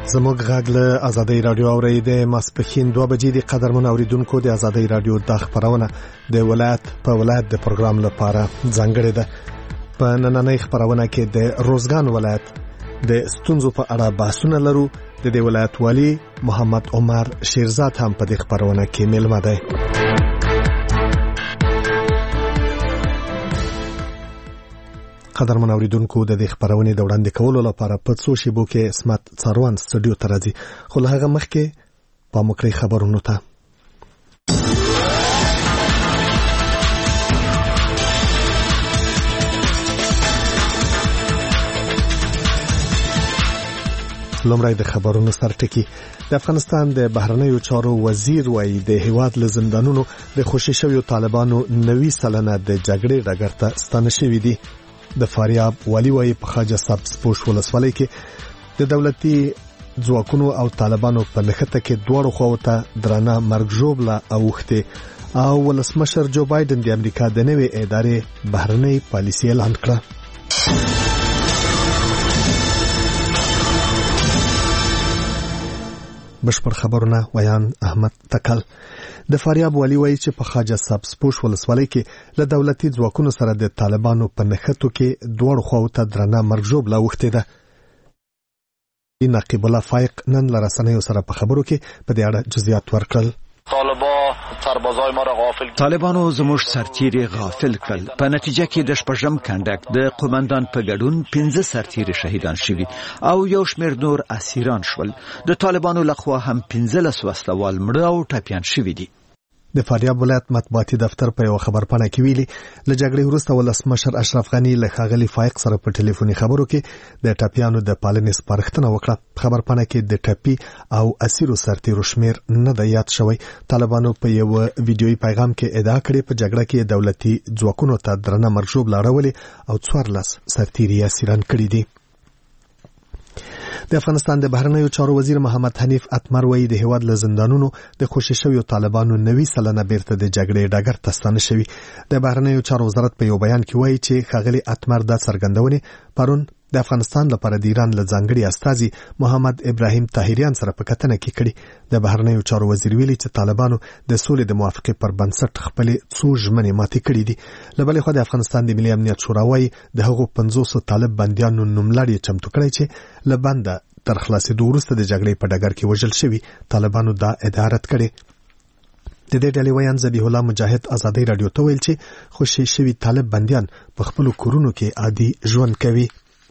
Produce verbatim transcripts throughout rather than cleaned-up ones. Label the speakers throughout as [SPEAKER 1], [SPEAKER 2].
[SPEAKER 1] زموږ غږ له آزادۍ رادیو اوري د ماسپخین دوه بجې د قدرمن اوریدونکو د آزادۍ رادیو د خبرونه د ولایت په ولایت د پروګرام لپاره ځانګړې ده. په نننۍ خبرونه کې د روزګان ولایت د ستونزو په اړه بحثونه لرو. د دې ولایت والی محمد عمر شیرزاد هم په دې خبرونه کې ملما دی. قدرمن اوریدونکو د دې خبرونه د وړاندې کولو لپاره په څو شیبو کې اسمت څاروان سټوډیو ته راځي، خو له هغه مخکې په مکرې خبرونو ته. لومړی د خبرونو سرټکی. د افغانستان د بهرنیو چارو وزیر وایي د هیواد له زندانونو د خوشي شویو طالبانو نوي سلنه د جګړې ډګر ته ستانه شوي دي. د فاریاب والی وایي په خواجه سبزپوش ولسوالۍ کې د دولتي ځواکونو او طالبانو په نښته کې دواړو خواو ته درانه مرګ ژوبله اوښتې او ولسمشر جو بایدن د امریکا د نوې ادارې بهرنۍ پالیسي اعلان کړه. بشپړ خبرونه ویان احمد تکل. د فاریاب والی وایي چې په خواجه سبزپوش ولسوالۍ کې له دولتي ځواکونو سره د طالبانو په نښتو کې دواړو خواو ته درانه مرګ ژوبله اوښتې ده. نقیب الله فایق نن له رسنیو سره په خبرو کې په دې اړه جزئیات ورکړل.
[SPEAKER 2] طالبانو زموږ سرتیري غافل کړل. په نتیجه کې د شپږم کنډک د قومندان په ګډون پنځه سرتیري شهیدان شوي او یو شمېر نور اسیران شول. د طالبانو لخوا هم پنځلس وسلوال مړه او ټپیان شوي دي.
[SPEAKER 1] د فاریاب ولایت مطبوعاتي دفتر په یو خبرپاڼه کې ویلي له جګړې وروسته ولسمشر اشرف غنی له ښاغلي فایق سره په ټلیفوني خبرو کې د ټپیانو د پالنې سپارښتنه وکړه. په خبرپاڼه کې د ټپي او اسیرو سرتیرو شمیر نه دی یاد شوی. طالبانو په یو ویډیويي پیغام کې ادعا کړې په جګړه کې دولتي ځواکونو ته درنه مرګ ژوبله اړولې او څوارلس سرتیري اسیران کړي دي. د افغانستان د بهرنیو چارو وزیر محمد حنیف اتمر وایي د هیواد له زندانونو د خوشي شویو طالبانو نوي سلنه بیرته د جګړې ډګر ته ستانه شوي. د بهرنیو چارو وزارت په یو بیان کې وایي چې ښاغلي اتمر دا څرګندونې پرون د افغانستان لپاره د ایران له ځانګړي استازي محمد ابراهیم طاهریان سره په کتنه کې کړي. د بهرنیو چارو وزیر ویلي چې طالبانو د سولې د موافقې پر بنسټ خپل څو ژمنې ماتې کړې دي. له بلې خوا د افغانستان د ملي امنیت شورا وایي د هغو پنځوسو طالب بندیانو نوملړ چمتو کړی چې له بنده تر خلاصېدو وروسته د جګړې په ډګر کې وژل شوي. طالبانو دا ادعا رد کړې. د دې ډلې ویان ذبیح الله مجاهد آزادۍ رادیو ته ویل چې خوشي شوي طالب بندیان په خپلو کورونو کې عادي ژوند کوي.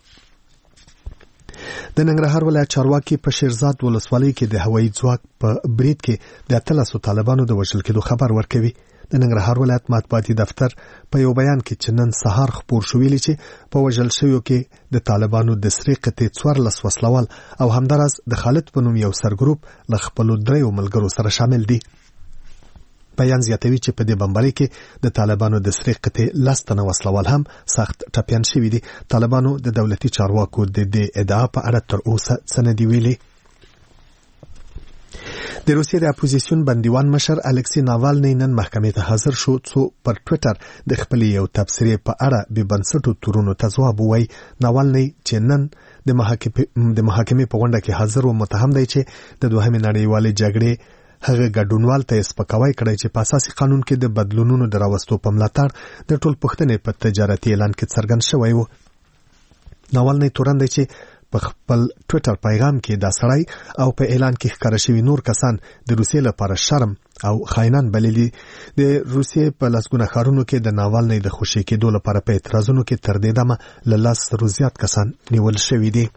[SPEAKER 1] د ننګرهار ولایت چارواکي په شیرزاد ولسوالۍ کې د هوایي ځواک په برید کې د اتلسو طالبانو د وژل کېدو خبر ورکوي. د ننګرهار ولایت مطبوعاتي دفتر په یو بیان کې چې نن سهار خبر شو ویلي چې په وژل شویو کې د طالبانو د سرې قطعې څوارلس وسلوال او همداراز د خالد په نوم یو سرګروپ له خپلو دریو ملګرو سره شامل دي. بیان زیاتوي چې په دې بمبارۍ کې د طالبانو د سرې قطعې لس تنه وسلوال هم سخت ټپیان شوي دي. طالبانو د دولتي چارواکو د دې ادعا په اړه تر اوسه څه نه دي ویلي. د روسیې د اپوزیسیون بندیوان مشر الکسی ناوالنی نن محکمې ته حاضر شو څو پر ټویټر د خپل یو تبصرې په اړه بې بنسټو تورونو ته ځواب ووایي. ناوالنی چې نن د محاکمې په غونډه کې حاضر و متهم دی چې د دوهمې نړیوالې جګړې هغه ګډونوال ته سپکاوی کړی چې په اساسي قانون کې د بدلونونو د راوستو په ملاتړ د ټولپوښتنې په تجارتي اعلان کې څرګند شوی و. ناوالنی تورن دی چې په خپل ټویټر پیغام کې دا سړی او په اعلان کې ښکاره شوي نور کسان د روسیې لپاره شرم او خاینان بللي. د روسیې په لسګونه ښارونو کې د ناوالنی د خوشي کېدو لپاره په اعتراضونو کې تر دې دمه له لس زرو زیات کسان نیول شوي دي.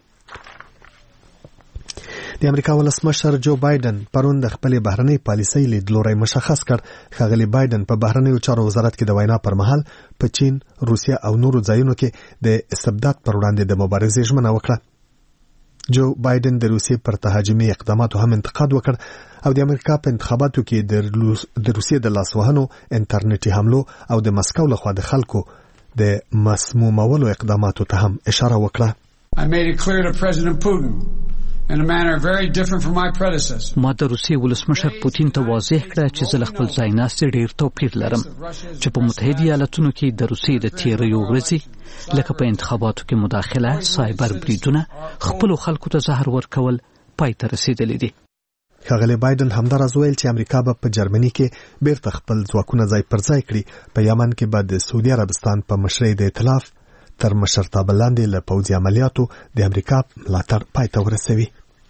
[SPEAKER 1] د امریکا ولسمشر جو بایدن پرون د خپل بهرنۍ پالیسۍ لیدلوری مشخص کړ. ښاغلي بایدن په بهرنیو چارو وزارت کې د وینا پر مهال په چین، روسیه او نورو ځایونو کې د استبداد پر وړاندې د مبارزې ژمنه وکړه. جو بایدن د روسیې پر تهاجمي اقداماتو هم انتقاد وکړ او د امریکا په انتخاباتو کې د روسیې د لاسوهنو، انټرنیټي حملو او د مسکو لخوا د خلکو د مسمومولو اقداماتو ته هم اشاره وکړه.
[SPEAKER 3] I made it clear to President Putin in a manner very different from my predecessor.
[SPEAKER 4] ما د روسیې ولسمشر پوتین ته واضح کړه چې زه له خپل ځایناستي ډېر توپیر لرم چې په متحده ایالاتونو کې د روسیې د تیریو ورځې لکه په انتخاباتو کې مداخله، سایبر بریدونه، خپلو خلکو ته زهر ورکول، پای ته رسیدلې دي.
[SPEAKER 1] ښاغلی بایدن همداراز ویل چې امریکا به په جرمني کې بیرته خپل ځواکونه ځای پر ځای کړي. په یمن کې به د سعودي عربستان په مشرۍ د ائتلاف تر مشرتابه لاندې له پوځي عملیاتو د امریکا ملاتړ پای ته ورسوي.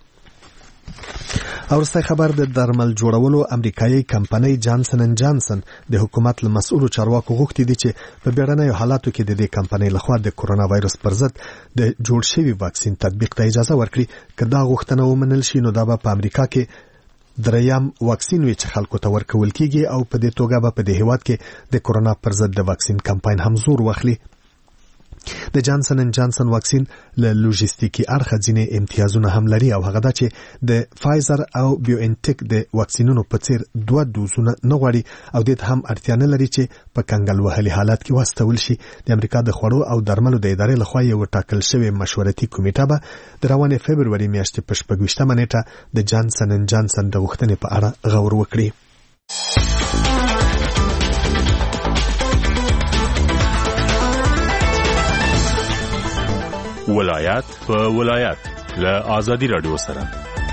[SPEAKER 1] او وروستی خبر د درمل جوړولو امریکایي کمپنۍ جانسن اند جانسن د حکومت له مسؤلو چارواکو غوښتي دي چې په بیړنیو حالاتو کې د دې کمپنۍ لخوا د کورونا وایرس پر ضد د جوړ شوي واکسین تطبیق ته اجازه ورکړي. که دا غوښتنه ومنل شي نو دا به په امریکا کې دریم واکسین وي چې خلکو ته ورکول کیږي او په دې توګه به په دې هیواد کې د کورونا پر ضد د واکسین کمپاین هم زور واخلي. د جانسن اند جانسن واکسین له لوجستیکي اړخه ځینې امتیازونه هم لري او هغه دا چې د فایزر او بیو انټیک د واکسینونو په څیر دوه دوزونه نه غواړي او دې هم اړتیا نه لري چې په کنګل وهلي حالات کې واستول شي. د امریکا د خوړو او درملو د ادارې لخوا یو ټاکل شوی مشورتي کمیټه به د روانې فبروري میاشتې په شپږویشتمه نیټه د جانسن اند جانسن د غوښتنې په اړه غور وکړي.
[SPEAKER 5] ولایت په ولایت له آزادی رادیو سره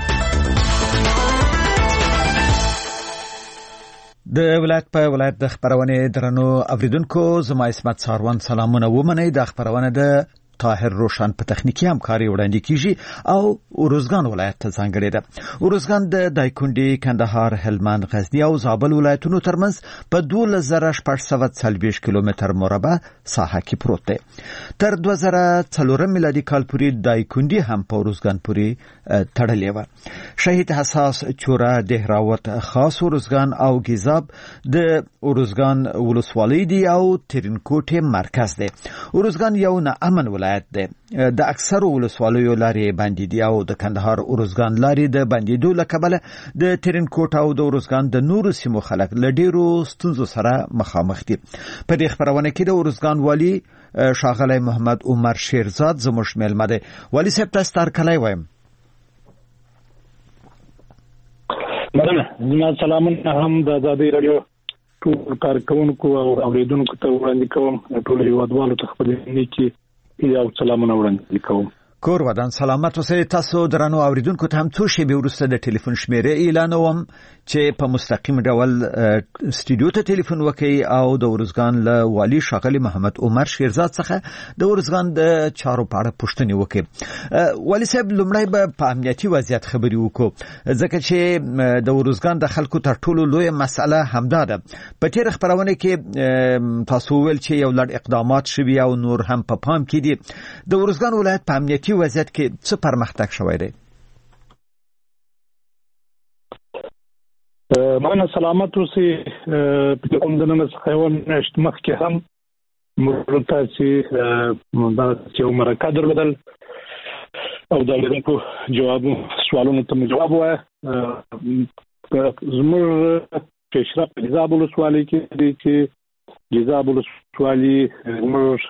[SPEAKER 2] د ولایت په ولایت د خبرونه درنو اوریدونکو زما اسمت ساروان سلامونه ومنئ. د خبرونه د طاهر روشن په تخنیکی همکاري وړاندې کیږي او اروزګان ولایت ته ځانګړې ده. اروزګان د دایکنډي، کندهار، هلمند، غزنی او زابل ولایتونو ترمنځ په دوه زره شپږ سوه څلوېښت کیلومتر مربع ساحه کې پروت دی. تر دوه زره څلور میلادي کال پورې دایکنډي هم په اروزګان پورې تړلې و. شهید حساس، چوره، دهراوت، خاص اروزګان او ګیزاب د اروزګان ولسوالۍ دی او ترینکوټ مرکز دی. اروزګان یو ناامن ولایت دی. د اکثر ولسوالیو لارې باندې دی او د کندهار اروزګان لارې د باندېدو له کبله د ترینکوټ او د اروزګان د نورو سیمو خلک له ډیرو ستونزو سره مخامخ دي. په دې خبرونه کې د اروزګان والی ښاغلی محمد عمر شیرزاد زموږ میلمه دی. والی صاحب تاسو ته هرکلی وایم.
[SPEAKER 6] مننه. زما سلامونه هم د آزادۍ راډیو ټول کارکونکو او اوریدونکو ته وړاندې کوم. ټول هیوادوالو ته خپل نیکی یو سلامونه وړاندې کوم.
[SPEAKER 2] کور ودان سلامت اوسئ. تاسو درنو اوریدونکو ته هم څو شېبې وروسته د ټلیفون شمیره اعلانوم چې په مستقیم ډول سټوډیو ته ټلیفون وکړئ او د اروزګان له والی ښاغلي محمد عمر شیرزاد څخه د اروزګان د چارو په اړه پوښتنې وکړئ. والی صاحب لومړی به په امنیتي وضعیت خبرې وکړو ځکه چې د اروزګان د خلکو تر ټولو لویه مسأله همدا ده. په تېره خبرونه کې تاسو وویل چې یو لړ اقدامات شوي او نور هم په پام کې دي. د اروزګان ولایت په امنیتي وضعیت کې څه پرمختګ شوی دی؟
[SPEAKER 6] مننه. سلامت اوسئ. په کوم دننه څخه یو میاشت مخکې هم موږ تاسو دا یو مرکه درلودل او د اوریدونکو جواب سوالونو ته جواب وایي. زموږ پیشرفت په ګیزاب ولسوالۍ کې دی چې ګیزاب ولسوالي زموږ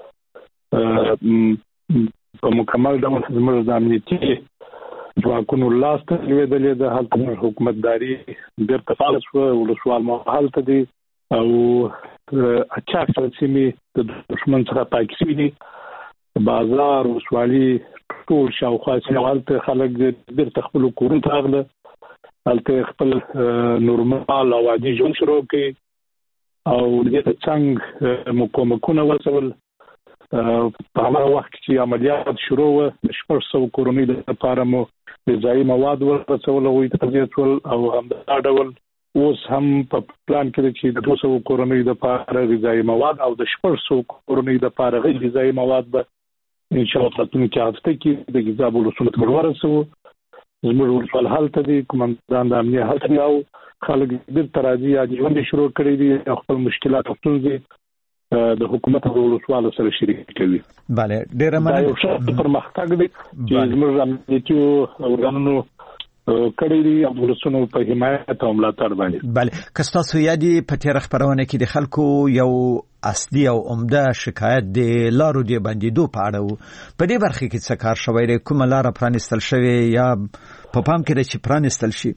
[SPEAKER 6] په مکمل ډول زموږ د امنیتي ځواکونو لاس ته لوېدلې ده. هلته زموږ حکومتداري بیرته فعاله شوه. ولسوال مو هلته دي او اچاک سره سیمې د دښمن څخه پاکې شوي دي. بازار، ولسوالي ټول شاوخوا سیمې هلته خلک بیرته خپلو کورونو ته راغله. هلته خپل نورمال او عادي ژوند شروع کړي او دې ته څنګه مقاومتونه ورسول. په هغه وخت کې عملیات شروع و. شپږ سوه کورنۍ لپاره مو غذایي مواد ورسول او تغذیه ټول او همدا ډول اوس هم په پلان کې چې د دوه سوه کورنۍ لپاره غذایي مواد او د شپږ سوه کورنۍ لپاره غیر غذایي مواد به ان شاء الله راتلونکي هفته کې د ګیزاب ولسوالۍ ته ورسوو. زموږ ولسوال هلته دي، قومندان د امنیه هلته دي او خلک بیرته راځي. عادي ژوند شروع کړی دي او خپل مشکلات او ستونزې د حکومت او ولسوالو سره شریک کوي.
[SPEAKER 2] بله ډیره مننه.
[SPEAKER 6] دا یو ښه پرمختګ دی چې زموږ امنیتي ارګانونو کړی دی او ولسونو په حمایت او ملاتړ باندې.
[SPEAKER 2] بله که ستاسو یادي په تېره خپرونه کې د خلکو یو اصلي او عمده شکایت د لارو د بندېدو په اړه و. په دې برخه کې څه کار شوی دی؟ کومه لاره پرانیستل شوې یا په پام کې ده چې پرانیستل شي؟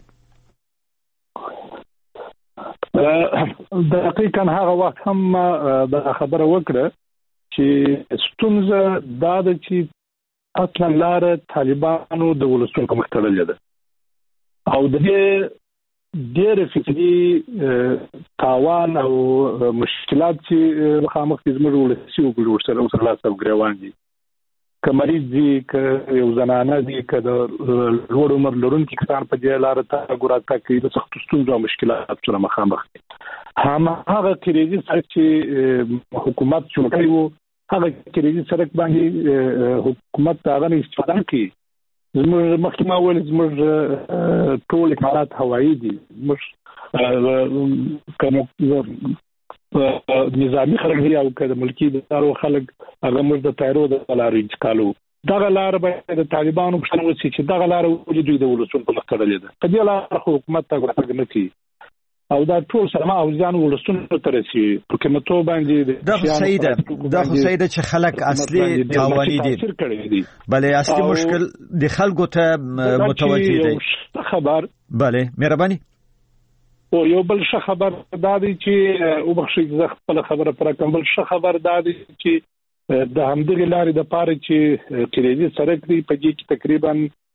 [SPEAKER 6] دقیقاً هغه وخت هم دا خبره وکړه چې ستونزه دا ده چې اصلا لار طالبانو د ولسونو په مخ تړلې ده او د دې ډېر فکري تاوان او مشکلات چې مخامخ دي زموږ ولسي وګړو سره سره لاسو ګریوان دي کمریض دي ک یو زنانه دي ک د لوړ عمر لرونکي کسان په دې لار ته ګورات کوي د سخت ستونزو او مشکلات سره مخامخ دي هم هغه کریدي چې حکومت شروع کړی وو هغه کریدي سره باندې حکومت هغه استفاده کوي زموږ مخکمه ول زموږ ټول امارات هوایی دي زموږ کوم نظامی خلک دی او کله ملکی ادارو خلک هغه موږ د تایرو د لارې انتقالو دغه لار به د طالبانو په شان وسی چې دغه لار ولې دوی د ولسونو په مخ تړلې ده په دې لار حکومت ته ورته نه کوي او دا ټول سره ما او ځان ولسونو ته رسي په کومه باندې
[SPEAKER 2] د سیده د سیده چې خلک اصلي تاواني دي بلې اصلي مشکل د خلکو ته متوجه دي
[SPEAKER 6] خبر
[SPEAKER 2] بله مهرباني
[SPEAKER 6] او یو بل ښه خبر دا دی چې او بخښي زه خپل خبره پر کوم بل ښه خبر دا دی چې د همدغه لارې د پاره چې کریدي سړک دی په دې کې تقریبا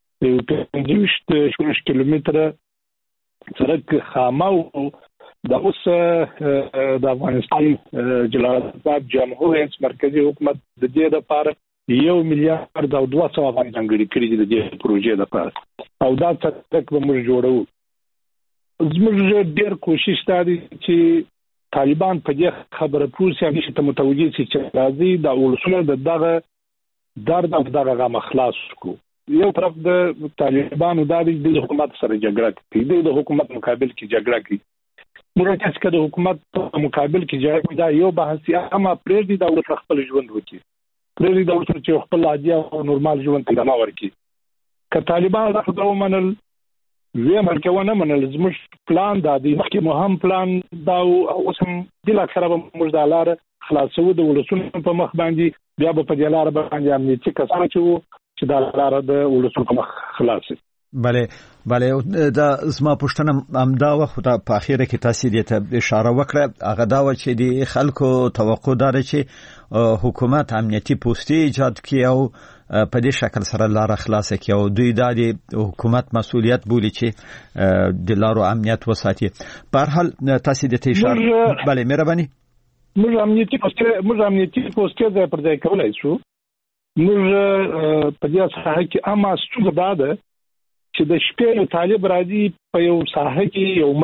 [SPEAKER 6] پنځه ویشت کیلومتره سړک خامو د اوس د افغانستان جلال آباد جمهوریت مرکزی حکومت د دې لپاره یو میلیارډ او دوه سوه افغانۍ ځانګړي کړي دي د دې پروژې لپاره او دا سړک به موږ جوړو زموږ ډېر کوشش دا دی چې طالبان په دې خبره پوه شي چې ته متوجه شي چې راځي د ولسونو د دغه درد او دغه غم خلاص کو یو طرف د طالبانو د حکومت سره جګړه کوي د حکومت مقابل کې جګړه کوي موږ چې د حکومت په مقابل کې جګړه کوي دا یو بحث یا اما پرېږدي د ولس خپل ژوند وکړي پرېږدي د ولس چې خپل عادي او نورمال ژوند ته ادامه ورکړي که طالبان دا خبره ومنل وی مرکونه منل زموږ پلان دا دی مخکې مهم پلان دا او اوس هم د اکثره موږ د لار خلاصو د ولسونو په مخ باندې بیا په دې لار باندې امنیتي کسان چې چې د لار د ولسونو په مخ خلاصي
[SPEAKER 2] بله بله دا زما پښتنه امدا وخت په اخیره کې تاسو دې ته اشاره وکړه هغه دا و چې د خلکو توقع دار چې حکومت امنیتي پوسټي ایجاد کړي او په دې شکل سره لار خلاص کړي او دوی د حکومت مسؤلیت بولي چې د لارو امنیت وساتي په هر حال تاسو دې ته اشاره بله مهرباني
[SPEAKER 6] موږ امنیتي پوسټي موږ امنیتي پوسټي پر ځای کولای شو موږ په دې ساحه کې اما ستو ده چې د شپې طالب راځي په یو ساحه کې یو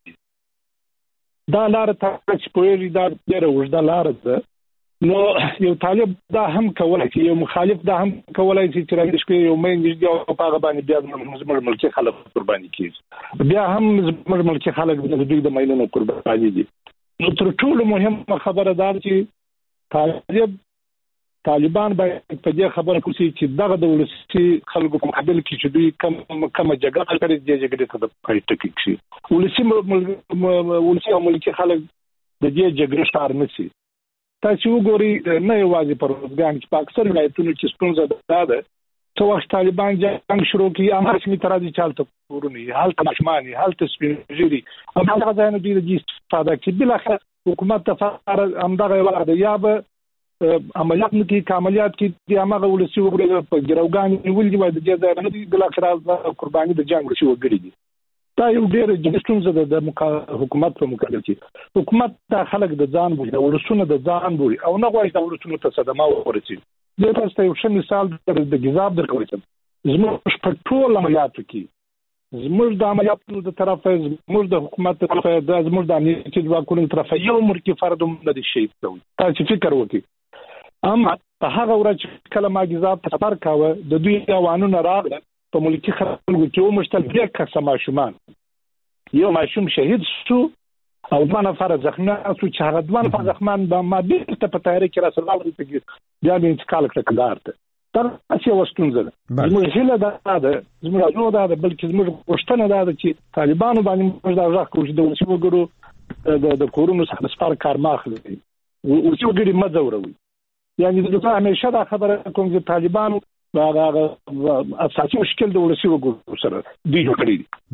[SPEAKER 6] مې دا لار ته چې پوهیږي دا ډېره اوږده لار ده نو یو طالب دا هم کولای شي یو مخالف دا هم کولای شي چې راځي شپې یو مې نږدې او په هغه باندې بیا زموږ ملکي خلک قرباني کیږي بیا هم زموږ ملکي خلک د دوی د مایلونو قرباني دي نو تر ټولو مهمه خبره دا چې طالب طالبان باید په دې خبره کوي چې دغه د ولسي خلکو په مقابل کې چې دوی کم کم جګړه کوي د جګړې ته د پای ټکی شي ولسي ولسي او ملکي خلک د دې جګړې شار نه شي تاسو وګورئ نه یوازې پر افغان چې په اکثر ولایتونو کې ستونزه ده ده څو وخت طالبان جنگ شروع کړي امر چې ترازی چالت ورونی حالت مشماني حالت سپینجری هم هغه ځای نه دی د استفاده کې بل اخر حکومت ته امدغه وړاندې یا به عملیات کې کاملیات کې د هغه ولسی وګړي په ګروګان ولې وای د جزا نه دي بل اخر قرباني د جنگ ورشي وګړي دي دا یو ډېر جګستونزه د حکومت په مقابل کې حکومت د خلک د ځان بوي د ولسونو د ځان بوي او نه غواړي د ولسونو ته صدمه ورسي دا تاسو یو ښه مثال د جزاب درکوم زموږ په ټول عملیاتو کې زموږ د عملیاتو د طرفه زموږ د حکومت د طرفه د زموږ د امنیتي ځواکونو د طرفه یو مرکي فرد نه دي شي تاسو فکر وکړئ اما په هغه ورځ کله ما جزاب په سفر کاوه د دوی اوانونه راغله په ملکی خلکو کې ومشتل بیا کسه ماشومان یو ماشوم شهید شو او دوه نفر زخمی شو چې هغه دوه نفر زخمان به ما بیرته په تیاری کې رسول الله ته بیا به انتقال کړ کندهار ته تر اسی وستونزه زموږ هله دا ده زموږ اجازه ده بلکې زموږ غوښتنه ده چې طالبانو باندې موږ دا ځکه چې د ولسی وګړو د کورونو څخه سپار کار ماخلي او چې وګړي مزوروي یعنی د ځکه همیشه دا خبره کوم چې طالبان هغه اساسي مشکل د ولسی وګړو سره دی جوړ کړی
[SPEAKER 2] بله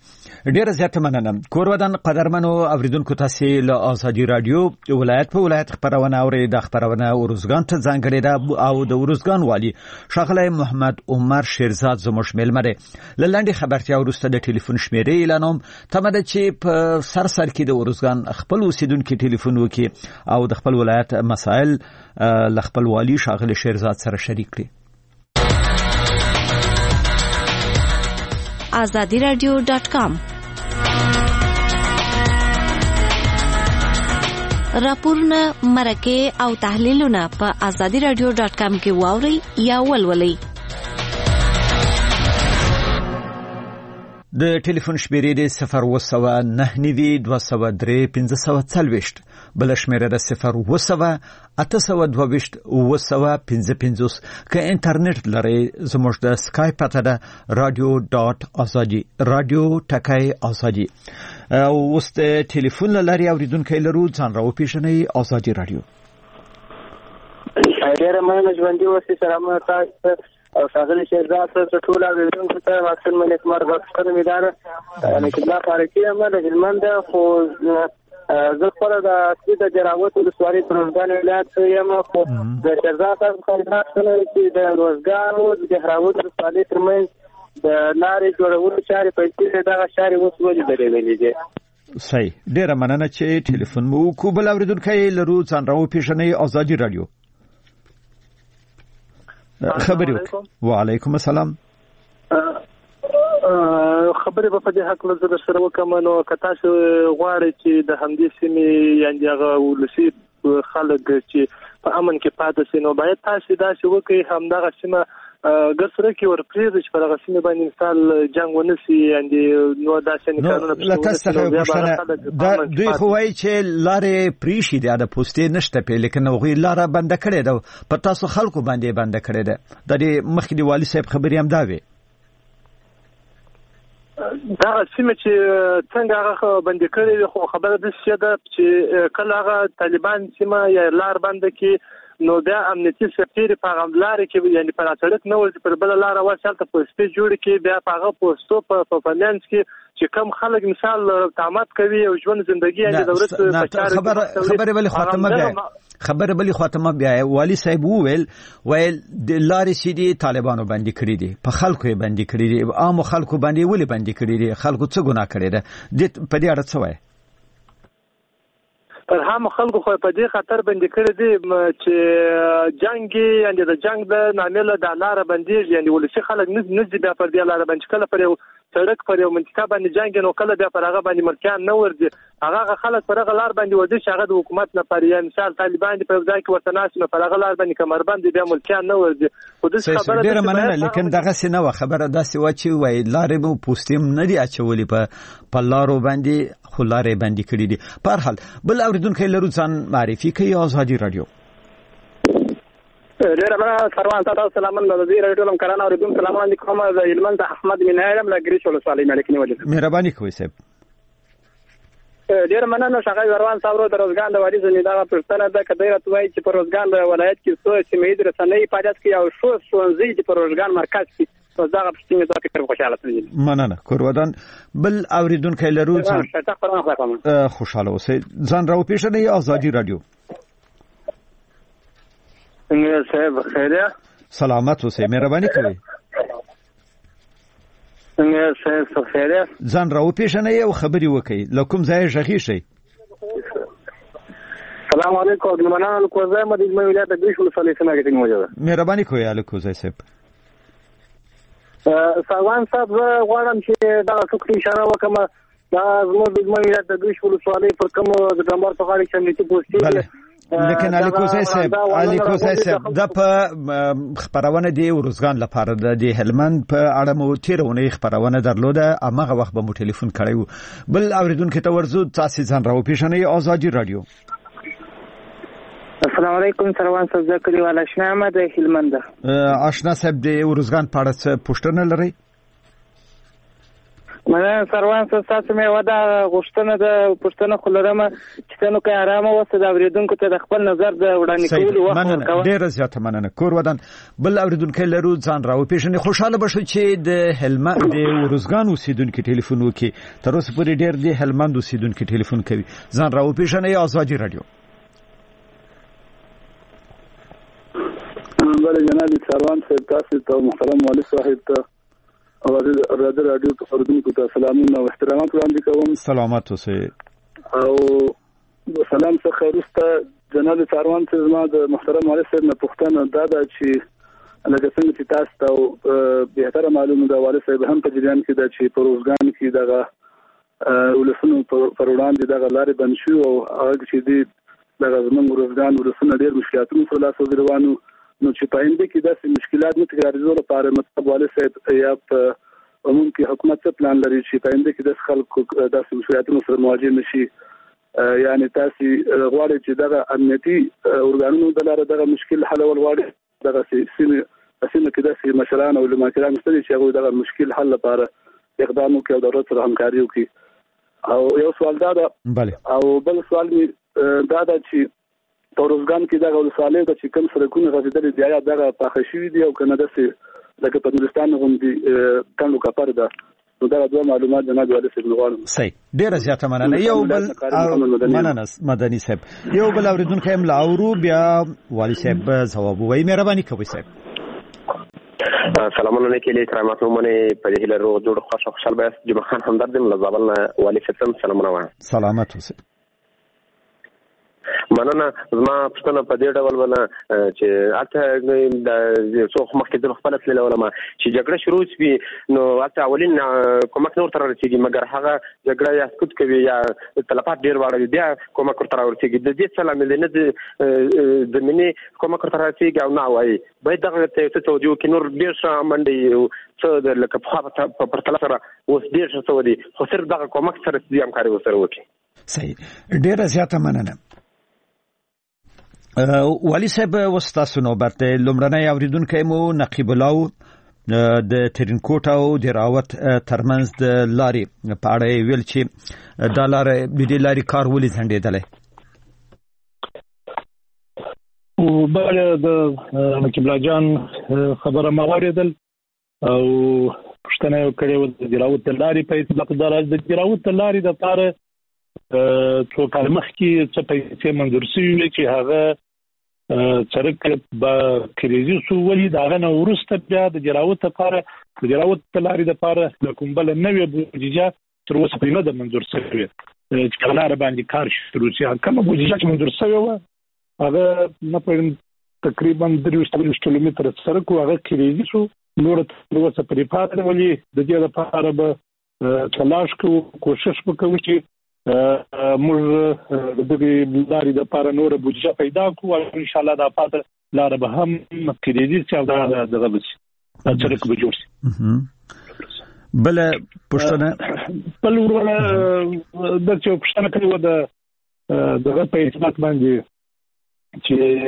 [SPEAKER 2] ډیره زیاته مننه. کورودان قدرمنو اوریدونکو تاسو له آزادي رادیو ولایت په ولایت خبرونه اوري. د خبرونه ورزګان ته ځانګړي ده او د ورزګان والی شغله محمد عمر شیرزاد زموږ ملمره لنډي خبرتیا ورسته د ټلیفون شمیرې اعلانوم تمه ده چې په سر سر کې د ورزګان خپل اوسیدونکو ټلیفون وکي او د خپل ولایت مسائل ل خپل والی شغله شیرزاد سره شریک کړي.
[SPEAKER 7] azadi radio dot com راپورونه مرکه او تحلیلونه په azadi radio dot com کې واوري یا ولولئ.
[SPEAKER 2] د ټلیفون شمیرې د صفر وسوه نه نوي دوه سوه درې پنځه سوه څلوېښت بل شمیره د صفر وسوه اته سوه دوه ویشت اوه سوه پنځه پنځوس. که انټرنیټ لرئ زموږ د سکایپ پته ده رادیو ډاټ ازادي رادیو ټکای ازادي. اوس د ټلیفون لري اوریدونکو لرو ځان راو پیژنئ ازادي رادیو.
[SPEAKER 8] ډیره مننه ژوندۍ اوسئ. سلام تاسو او ښاغلي شهزاد ته ټول اوریدونکو ته واکسن ملک مرغښتنه میدار نکدا فارسی هم د هلمند خو زه خپل د اصلي د جراوت ولسوالۍ ترنګان ولایت یم. خو د شهزاد ته خبرونه چې د روزګار او د جراوت ولسوالۍ ترمنځ د لارې جوړولو چارې پیسې دغه چارې اوس ولې درېدلې دي.
[SPEAKER 2] صحیح. ډیره مننه چې ټلیفون مو وکړو. بل اوریدونکو لرو ځان راو پیژنئ ازادي رادیو. خبرې وکړه. وعلیکم السلام.
[SPEAKER 6] خبرې په دې حق له زړه سره وکم نو کتا چې غواړي چې د همدې سیمې یعنی هغه ولسی خلک چې په امن کې پاتې شي نو باید تاسو دا چې وکړي همدغه سیمه ګرسره کې ورپریږي چې په هغه سیمه باندې مثال جنگ ونسي یعنی نو دا څنګه قانون
[SPEAKER 2] په لکه دا دوی خو وايي چې لارې پریشي د پوسټې نشته په لیکن هغه لاره بند کړې ده په تاسو خلکو باندې بند کړې ده. د دې مخکې دی والی صاحب خبري هم دا وی
[SPEAKER 6] دا سیمه چې څنګه هغه بند کړې خو خبره د څه ده چې کله هغه طالبان سیمه یا لار بند کې نو بیا امنیتي سفیر په غملار کې یعنی په سړک نو پر بل لار واشل ته پوسټ جوړ کې بیا په هغه پوسټو په فنانس کې چې کم خلک مثال تعامل کوي او ژوند ژوندۍ یعنی دولت په
[SPEAKER 2] خبر خبره بل خاتمه بیا خبره بل خاتمه بیا والی صاحب وویل ویل د لارې سیدي طالبانو باندې کړی دي په خلکو یې باندې کړی دي عام خلکو باندې ولې باندې کړی دي خلکو څه ګناه کړی ده د په دې اړه څه وایي.
[SPEAKER 6] پر هم خلکو خو په دې خطر باندې کړی دي چې جنگ یعنی د جنگ د نامل د لار باندې یعنی ولسی خلک نه نه بیا پر دې لار باندې کله پر یو سړک پر یو منطقه باندې جنگ نو کله بیا پر هغه باندې ملکیان نه ورځي هغه خلک پر هغه لار باندې ودی چې هغه د حکومت نه پر یعنی مثال طالبان په ځای کې ورته ناس نه پر هغه لار باندې کمربند بیا ملکیان نه ورځي. خو د خبره
[SPEAKER 2] ډیره مننه لیکن دغه سینه خبره داسې و چې وای لارې مو پوسټیم نه دی اچولې په په لارو باندې خو لارې باندې کړې دي. په هر حال بل اوریدونکو لرو ځان معرفي کوي ازادي رادیو.
[SPEAKER 8] ډیره مننه سروان تاسو سلامونه د دې رادیو لم کرانه اوریدونکو سلامونه کوم د هلمند احمد منایم لا ګریش ولسوالۍ ملک نیولې.
[SPEAKER 2] مهرباني کوئ صاحب.
[SPEAKER 8] ډیر مننه شغال روان صاحب د روزګان د وادي زمیندار پرستانه د کډیر توای چې په روزګان د ولایت کې څو سیمې درسنۍ فعالیت کوي او شو سونځي چې په روزګان مرکز کې او دا پښتني ځکه تر خوشاله شي.
[SPEAKER 2] مننه کورودان بل اوریدونکو لرو ځان خوشاله اوسئ. ځان راو پیژنئ ازادي رادیو.
[SPEAKER 8] څنګه صاحب خیره
[SPEAKER 2] سلامت اوسئ مهرباني کوئ.
[SPEAKER 8] څنګه صاحب خیره
[SPEAKER 2] ځان راو پیژنئ او خبري وکړئ لکم ځای ژغی شي.
[SPEAKER 8] السلام علیکم ګلمنان کوزه مدینه ولایت د ګریش ولسوالۍ څخه کې موجوده.
[SPEAKER 2] مهرباني کوئ الکو ځای صاحب.
[SPEAKER 8] سروان صاحب غواړم چې دا څوک اشاره وکم دا زموږ د ولایت د ګریش ولسوالۍ پر کوم د ګمبر په غاړه کې امنیتي پوسټ
[SPEAKER 2] لیکن الکو ځای صاحب الکو ځای صاحب د په خبرونه دی ورزګان لپاره د هلمند په اړه مو تیرونه خبرونه درلوده امغه وخت به مو ټلیفون کړیو. بل اوریدونکو ته ورزو تاسو ځان راو پیژنئ ازادي رادیو.
[SPEAKER 8] السلام علیکم سروان صاحب ذکر والا آشنا احمد هلمند.
[SPEAKER 2] آشنا صاحب د ورزګان په اړه څه پوښتنه لرئ؟
[SPEAKER 8] مننه سروان تاسو مې ودا غوښتنه د پښتنه خلرمه چې تاسو کې آرام اوسه د اوریدونکو ته د خپل نظر د وړاندې کولو وخت ورکوم.
[SPEAKER 2] ډیره زیاته مننه. کور ودان بل اوریدونکو لرو ځان راو پیژنې خوشاله بشو چې د هلمند د ورزګان اوسیدونکو ټلیفون وکي تر اوسه پورې ډیر د هلمند اوسیدونکو ټلیفون کوي. ځان راو پیژنې آزادي رادیو.
[SPEAKER 6] بله جناب سروان صاحب تاسو ته محترم والي صاحب ته او د رادیو ته اوریدونکو ته سلامونه او احترامات وړاندې کوم.
[SPEAKER 2] سلامات اوسئ.
[SPEAKER 6] او سلام څخه وروسته جناب سروان صاحب ما د محترم والي صاحب نه پوښتنه دا ده چې لکه څنګه چې تاسو ته بهتره معلومه ده والي صاحب هم په جریان کې ده چې په روزګان کې دغه ولسونو پر وړاندې دغه لارې بند شو او هغه چې دي دغه زموږ روزګان ولسونه ډېر مشکلاتونو سره لاس روانو نو چې پاینده کې داسې مشکلات نه تکرارېدو لپاره مطلب والي صاحب یا په عموم کې حکومت څه پلان لري چې پاینده کې د خلکو داسې مشکلاتونو سره مواجه نشي یعنی تاسو غواړئ چې دغه امنیتي ارګانونو د لاره دغه مشکل حل ول غواړي دغه سیمه سیمه کې داسې مشران او لماکران مستدي چې هغه دغه مشکل حل لپاره اقدام وکړي او دولت سره همکاري وکړي. او یو سوال دا ده او بل سوال می دا ده چې توروزګان کې دغه ولسوالۍ د چې کوم سرکونه غځېدلې دي آیا دغه پاخه شوي دي او کنه داسې لکه په نورستان غوندې کندو کپر ده نو دغه دوه معلومات جناب والي صاحب غواړم.
[SPEAKER 2] صحیح ډیره زیاته مننه. یو بل مننه مدني صاحب یو بل اوریدونکو هم لاورو بیا والي صاحب ځواب وایي. مهرباني کوئ صاحب.
[SPEAKER 9] سلامونه لیکلي کرامات مونږ په دې لرو جوړ خوش خوشحال به جمعه خان همدرد لزابل والي صاحب سلامونه وایم.
[SPEAKER 2] سلامت اوسئ.
[SPEAKER 9] مننه. زما پښتنه په دې ډول ونه چې اته د څو مخکې د خپل تل علماء چې جګړه شروع شي نو اته اولین کومک نور تر رسیدي مګر هغه جګړه یا سکوت کوي یا تلفات ډیر واړوي بیا کومک تر رسیدي د دې څه لامل نه د زمینه کومک تر رسیدي او نه وایي باید دغه څه توجه کې نور ډیر ښه منډي څه د لکه په پرتله سره اوس ډیر څه ودی خو صرف دغه کومک سره دې همکاري وسره وکړي.
[SPEAKER 2] صحیح ډیره زیاته مننه. والي صاحب وستاسو نوبت لومړنی اوریدونکی مو نقیب الله د ترینکوټ او د راوت ترمنځ د لارې په اړه ویل چې دا لارې د دې لارې کار ولې ځنډېدلی.
[SPEAKER 10] او بل د نقیب الله جان خبره ما واردل او پښتنه کړي و د راوت لارې په اطلاق درز د راوت لارې د پاره څو کال مخکې څه پیسې منظور شوي چې هغه سرک به کریزي سو ولې داغه نو ورسته بیا د جراوت لپاره د جراوت لارې لپاره د کوم بل نوې بودیجه تر اوسه په نه د منظور شوی چې کلاره باندې کار شروع شي. کومه بودیجه چې منظور شوی و هغه نه په تقریبا درې کیلومتر سرک هغه کریزي سو نور تر اوسه پرې پاتې ولې د دې لپاره به تلاش کوو کوشش وکړو چې موږ د دې لارې د پاره نور بودیجه پیدا کوو او ان شاء الله دا پاتې لار به هم کېږي چې دا دغه بشي سرک به جوړ شي.
[SPEAKER 2] بل پښتنه
[SPEAKER 10] بل ورونه د څو پښتنه کوي د دغه په اعتماد باندې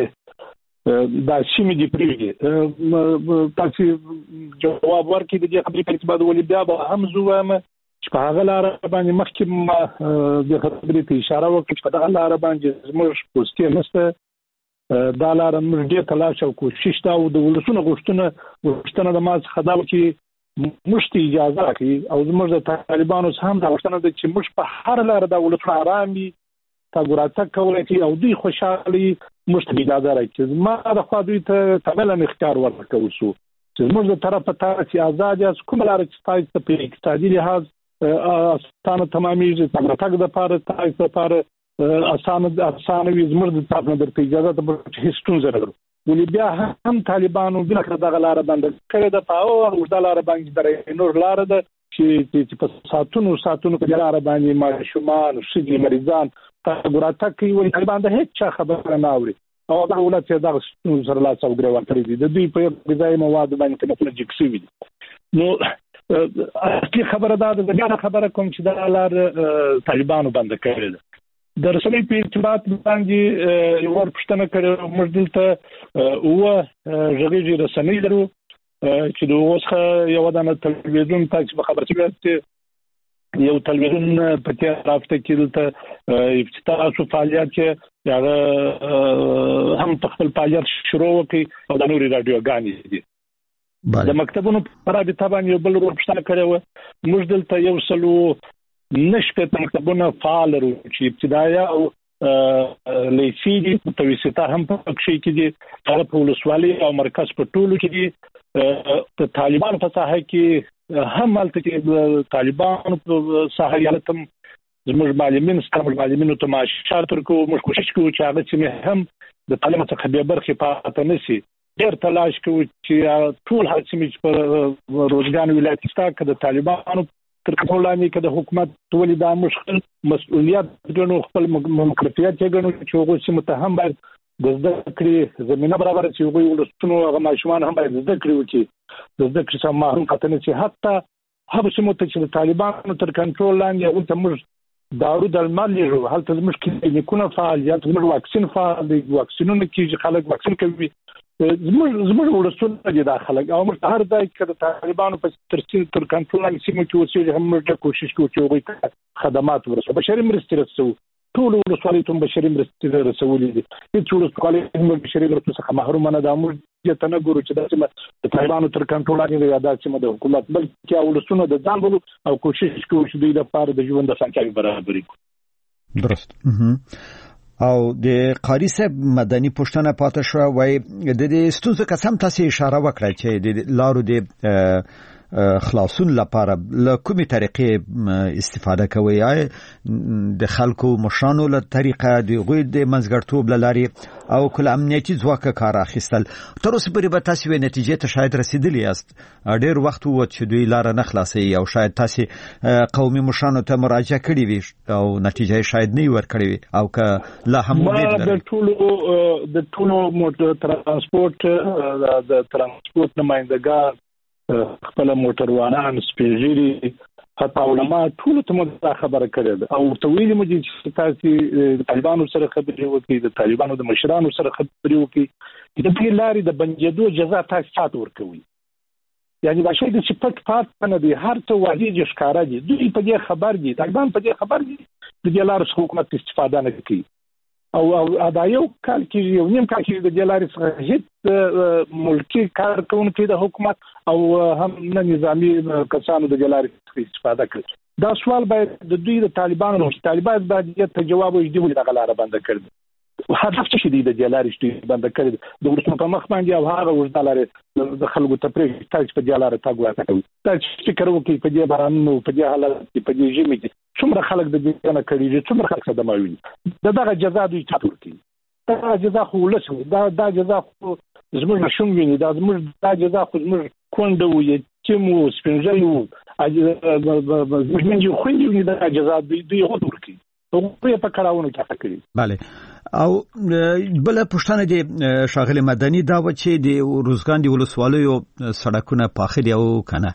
[SPEAKER 10] چې دا سیمې دی پریږي تاسو جواب ورکړئ د دې خبرې په اعتماد ولې بیا به هم زوامه چې په هغه لار باندې مخکې د خبرې ته اشاره وکړه چې په دغه لار باندې زموږ پوسټي نشته دا لار موږ ډېر تلاش او کوشش دا او د ولسونو غوښتنه غوښتنه د ما څخه دا چې موږ ته اجازه راکړي او زموږ د طالبانو هم دا غوښتنه ده چې موږ په هر لار د ولسونو آرام وي تګوراتک کولای شي او دوی خوشحالي موږ ته اجازه راکړي. ما د خوا دوی ته تماما اختیار ورکړو شو چې موږ د طرفه تاسو آزاد یاست کوم لار چې تاسو په اقتصادي لحاظ اسانه تمامېږي تګ د پاره تاسو لپاره اسانه اسانه وي زموږ د طرف نه درته اجازه ته هیڅ ستونزه نه لرو. ولې بیا هم طالبانو بل کړه دغه لار باندې کړه د پاو او د لار باندې درې نور لار ده چې چې په ساتونو ساتونو په لار باندې ماشومان شګي مریضان تګوراتک کوي ولې طالبان د هیڅ خبره نه اوري او دا ولته چې دا سره لا څوګره ورکړي دي د دوی په غذایی مواد باندې ټلیفون جکسي وي. نو اصلي خبره دا ده دا خبره کوم چې دا لار طالبانو باندې کړی ده د رسنۍ په ارتباط باندې یو ور پښتنه کړو موږ دلته او ژغېږي رسنۍ درو چې د اوسه یو دانه تلویزیون تاسو په خبرتي یو تلویزیون په تیر هفته کې دلته افتتاح شو فعالیت چې هغه هم په خپل فعالیت شروع وکړي او د نوري رادیوګانې دي د مکتبونو په رابطه باندې یو بل ورپښتنه کړې و موږ دلته یو سلو نشپې مکتبونه فعال لرو چې ابتدایي او لیسي دي متوسطه هم پکې کې دي هغه په ولسوالۍ او مرکز په ټولو کې دي د طالبانو په ساحه کې هم مالته کې طالبانو په ساحه یالتم زموږ معلمین ستاسو معلمینو ته معاشات ورکو موږ کوشش کوو چې هغه چې هم د تعلیم څخه به برخه پاتې نشي ډېر تلاش کوو چې ټول هڅې چې په روزګان ولایت کې د طالبانو تر کنټرول لاندې کې د حکومت ولې دا مشکل مسؤلیت ګڼو خپل مکلفیت ګڼو چې هغه چې متهم باید د زده کړې زمينه برابر چې هغه ولستونو هغه ماشومان هم باید زده کړي وکړي د زده کړې څخه محروم پاتې نه شي حتی هغه چې مت چې طالبانو تر کنټرول لاندې هغه ته موږ دارو درمل لرو هلته موږ کې نیکونه فعالیت موږ واکسین فعال دي واکسینونه کې خلک واکسین کوي زموږ زموږ ولستونو دي داخله او موږ هر ځای کې د طالبانو په ترڅ تر کنټرول لاندې سیمه کې اوسېږي هم موږ کوشش کوو چې هغه خدمات ورسوي بشري مرستې رسوي ټول ولسوالۍ ته بشري مرستې رسولې دي هیڅ ولسوالۍ هم بشري مرستې څخه محروم نه ده موږ ته نه ګورو چې د طالبانو تر کنټرول لاندې یا د سیمه د حکومت بلکې ولسونو د ځان بولو او کوشش کوو چې دوی د پاره د ژوند د اسانتیاوې برابرې کړي
[SPEAKER 2] درست او د قاری صاحب مدني پښتنه پاتې شو وای د دې ستونزې قسم تاسو اشاره وکړه چې د لارو د خلاصون لپاره له کومې طریقې استفاده کوي یا د خلکو مشانو له طریقه د غوی د منځګړتوب لاري او کله امنیتي ځواک کار اخیستل تر اوسه پورې به تاسو وې نتیجې ته شاید رسیدلی یاست ډېر وخت وو چې دوی لار نه خلاصي او شاید تاسو قومي مشانو ته مراجعه کړې وي او نتیجه شاید نه ورکړې وي او که لا هم امید لري
[SPEAKER 10] د ټولو د ټولو موټر ترانسپورت د ترانسپورت نمائندګان خپل موټروانان سپینځيري حتی علما ټول ته مو خبره کړې او تویل مو چې تاسو طالبانو سره خبرې وکړي د طالبانو د مشرانو سره خبرې وکړي د دې لارې د بنجدو جزا تاسو سات ورکوي یعنی دا شی د سپټ پات نه دی هر څه واجب ښکارا دي دوی په دې خبر دي طالبان په دې خبر دي د دې لارې حکومت استفاده نه کوي او دا یو کال کې یو نیم کال کې د دې لارې څخه هیڅ ملکی کارکونکو د حکومت او هم نه نظامی کسانو د دې لارې څخه استفاده کوي دا سوال باید د دوی د طالبانو نو طالبان باید ته جواب وایي د غلاره بند کړي هدف څه دی د دې لارې چې بند کړي د ورسره په مخ باندې او هغه ورته لارې د خلکو ته پرې تاسو په دې لارې تاګ وایي تاسو فکر وکړئ په دې بارانو په دې حالت په دې ژمي کې څومره خلک د دې نه کړي څومره خلک صدموي دغه جزا دوی چاته ورکړي دا جزا خو ولسو دا دا جزا خو زموږ شوم ویني دا زموږ دا جزا خو زموږ کونډه وي چې مو سپینځلو زموږ خو یې دا جزا دوی دوی ورکړي او په کړهونه کې تکړه
[SPEAKER 2] bale او بل پښتنه دي شاغله مدني دا و چې د روزګان دی ولسوالیو سړکونه پاخه دی او کنه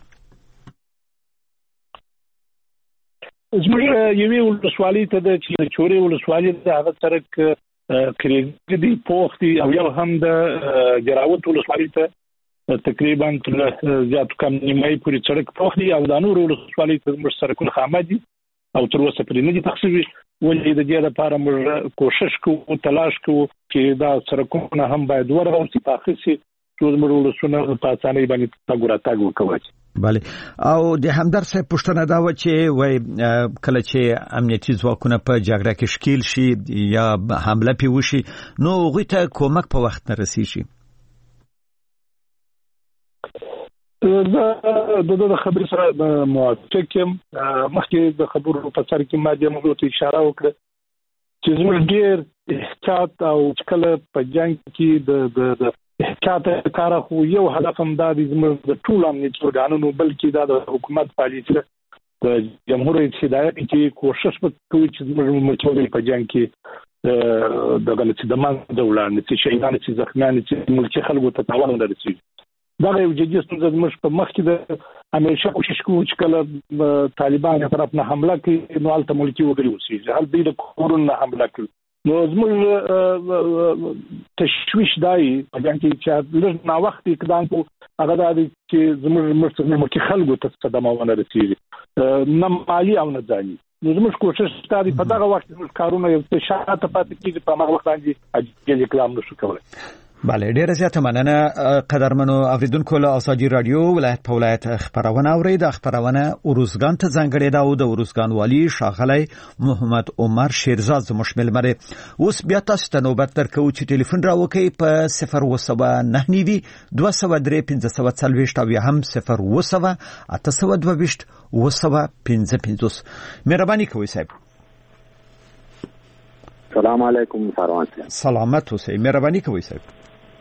[SPEAKER 10] زموږ یوې ولسوالۍ ته د چوري ولسوالۍ د هغه سړک کریږي دی پوښتي او یو هم د جراوت ولسوالۍ ته تقریبا تر زیات کم نیمه پورې سړک پوښتي او د نور ولسوالۍ ته موږ سړکونه خامه دي او تر اوسه پرې نه دي تخصیص ولې د دې لپاره موږ کوشش کوو تلاش کوو چې دا سړکونه هم باید ورغوي تخصیص ټول موږ ولسونه په اسانۍ باندې تاګورا تاګو کوي
[SPEAKER 2] bale او د همدار صاحب پښتنه دا و چې وای کله چې امنیتي ځواکونه په جګړه کې شکیل شي یا حمله پی وشي نو غوی ته کومک په وخت نه رسیږي
[SPEAKER 10] زه د د خبرې سره موافق یم مخکې د خبرو په سر کې ما دې موږ ته اشاره وکړه چې زموږ ډېر احتیاط او کله په جنگ کې د د احتیاط کار خو یو هدف هم دا دی زموږ د ټول امنیتي ارګانونو بلکې دا د حکومت پالیسي د جمهوریت هدایت کې کوشش وکړي چې زموږ ملتونه په جنگ کې د غلطي د مان دولان چې شهیدان چې زخمیان چې ملکی خلکو ته تاوان نه رسیږي دا یو جدي ستونزه موږ په مخ کې د همیشه کوشش کوو چې کله طالبان طرف نه حمله کوي نو الته ملکی وګړي وسیږي هل دې د کورون نه حمله کوي نو زموږ تشویش دی په ځان کې چې لږ نا وخت اقدام کو هغه د دې چې زموږ مخکې خلکو ته صدمه ونه رسیږي نه مالي او نه ځاني. نو زموږ کوشش ستاسو په دغه وخت کې کارونه یو څه شاته پاتې کیږي په هغه وخت باندې اجازه اقدام نشو کولای.
[SPEAKER 2] بله ډیره زیاته مننه قدرمنو اوریدونکو له ازادي رادیو ولایت په ولایت خبرونه اورید. خبرونه اوروزګان ته ځانګړې ده او د اوروزګان والی ښاغلی محمد عمر شیرزاد زموږ ملمره. اوس بیا تاسو ته نوبت درکو چې ټلیفون راوکړئ په صفر اووه سوه نهه نوي دوه سوه درې پنځه سوه څلوېښت او یا هم صفر اووه سوه اته سوه دوه ویشت اووه سوه پنځه پنځوس. مهرباني کوئ صاحب.
[SPEAKER 11] سلام علیکم سروان صاحب.
[SPEAKER 2] سلامت اوسئ. مهرباني کوئ صاحب.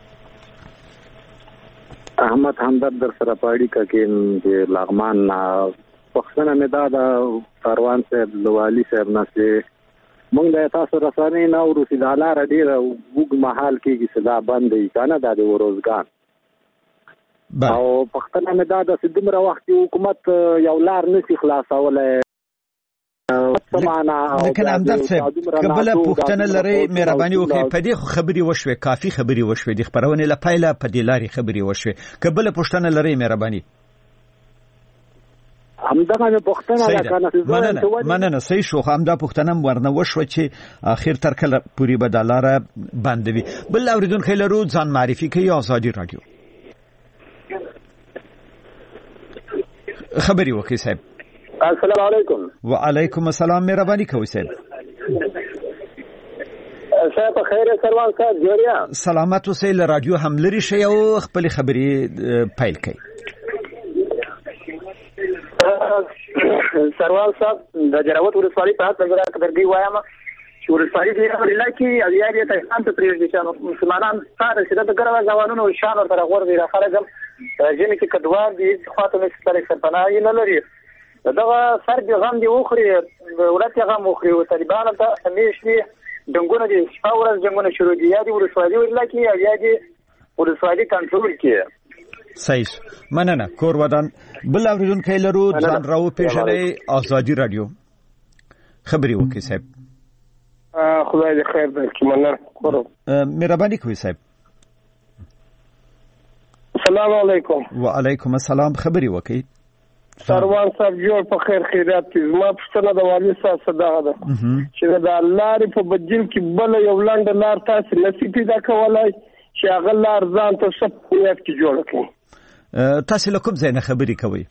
[SPEAKER 11] احمد همدرد در سره پاړی کې چې لغمان پښتنه مې دا د سروان صاحب لوالي صاحب نه چې موږ د تاسو رسنۍ نه ورسې د لار ډیره وګ محل کې صدا بندې کنه د روزګان او پښتنه مې دا د سیدمره وخت حکومت یو لار نشي خلاصولای.
[SPEAKER 2] لکه همدرد صاحب قبل پوښتنه لري مهرباني وکړئ. په دې خبري وشوي کافي خبري وشوي د خبرونه لپاره په دې لاري خبري وشوي. قبل پوښتنه لري مهرباني
[SPEAKER 11] همدغه پوښتنه راکنه.
[SPEAKER 2] مننه مننه صحیح شو. همدا پوښتنه ورنه وشو چې اخر تر کله پوری بدلاره بندوي. بل اوریدونکو لرو ځان معرفي کوي. ازادي رادیو خبري وکړئ صاحب.
[SPEAKER 12] السلام علیکم.
[SPEAKER 2] وعلیکم السلام. مهرباني کوئ صاحب.
[SPEAKER 12] صاحب په خیر سروان صاحب جوړیا.
[SPEAKER 2] سلامت اوسئ. له رادیو هم لري شي او خپل خبري پیل کړئ.
[SPEAKER 12] سروان صاحب د جراوت ولسوالۍ په حق درګي وایم چې ولسوالۍ دی لکه او یاري ته هم ته پریږدي چې مسلمانان سره چې د ګروا ځوانونو شان ورته غوړ دی راخرجم ځینې کې کډوال دي خاطر مې ستاره سرپناه نه لري. دغه سر به غم دی وخري ولته غم وخري او طالبان ته همیشه دنګونه دي شاورز جنگونه شروع دي یا دي ولسوالۍ ولکه یا دي ولسوالۍ کنټرول کې.
[SPEAKER 2] صحیح مننه. کور ودان بل اوریدونکو لرو ځان راو پیژنې. ازادي رادیو خبري وکړئ صاحب.
[SPEAKER 12] خدای دې خیر درکړي. مننه. کورو
[SPEAKER 2] مهرباني کوئ صاحب.
[SPEAKER 12] السلام علیکم.
[SPEAKER 2] وعلیکم السلام. خبري وکړئ.
[SPEAKER 12] سروان صاحب جوړ په خیر خیرات کې زما پښتنه د والي صاحب صدقه ده چې د الله په بدل کې بل یو لاند لار تاسو نصیب پیدا کولای چې هغه لار ځان ته سپویت کې جوړ کړي.
[SPEAKER 2] تاسو له کوم ځای نه خبري کوئ؟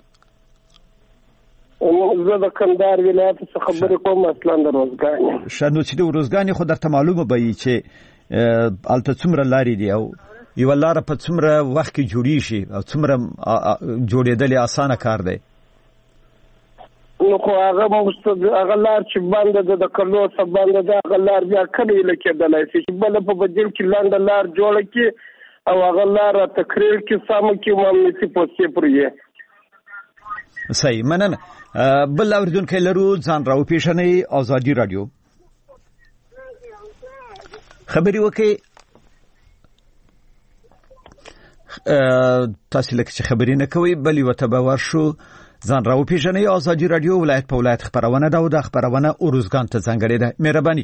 [SPEAKER 12] زه د کندهار ولایت څخه خبرې کوم. اصلا د روزګان
[SPEAKER 2] شنو چې د روزګان خو درته معلومه به چې الته څومره لارې دي او یو لار په څومره وخت کې جوړی شي او څومره جوړېدل اسانه کار دی.
[SPEAKER 12] نو خو هغه مستد هغه لار چې باندې د کلو څخه باندې د هغه لار بیا کړي لکه د لایسي چې بل په بدل کې لاند لار جوړ کی او هغه لار تقریر کې سم کې مامنسي پوسټ پرې.
[SPEAKER 2] صحیح مننه. بل اوریدونکو لرو ځان راو پیژنې. ازادي رادیو خبري وکړئ. تاسو لکه چې خبري نه کوي بل یو ته باور شو. ځان راو پیژنې. ازادي رادیو ولایت په ولایت خبرونه ده او د خبرونه اوروزګان ته ځانګړې ده. مهرباني.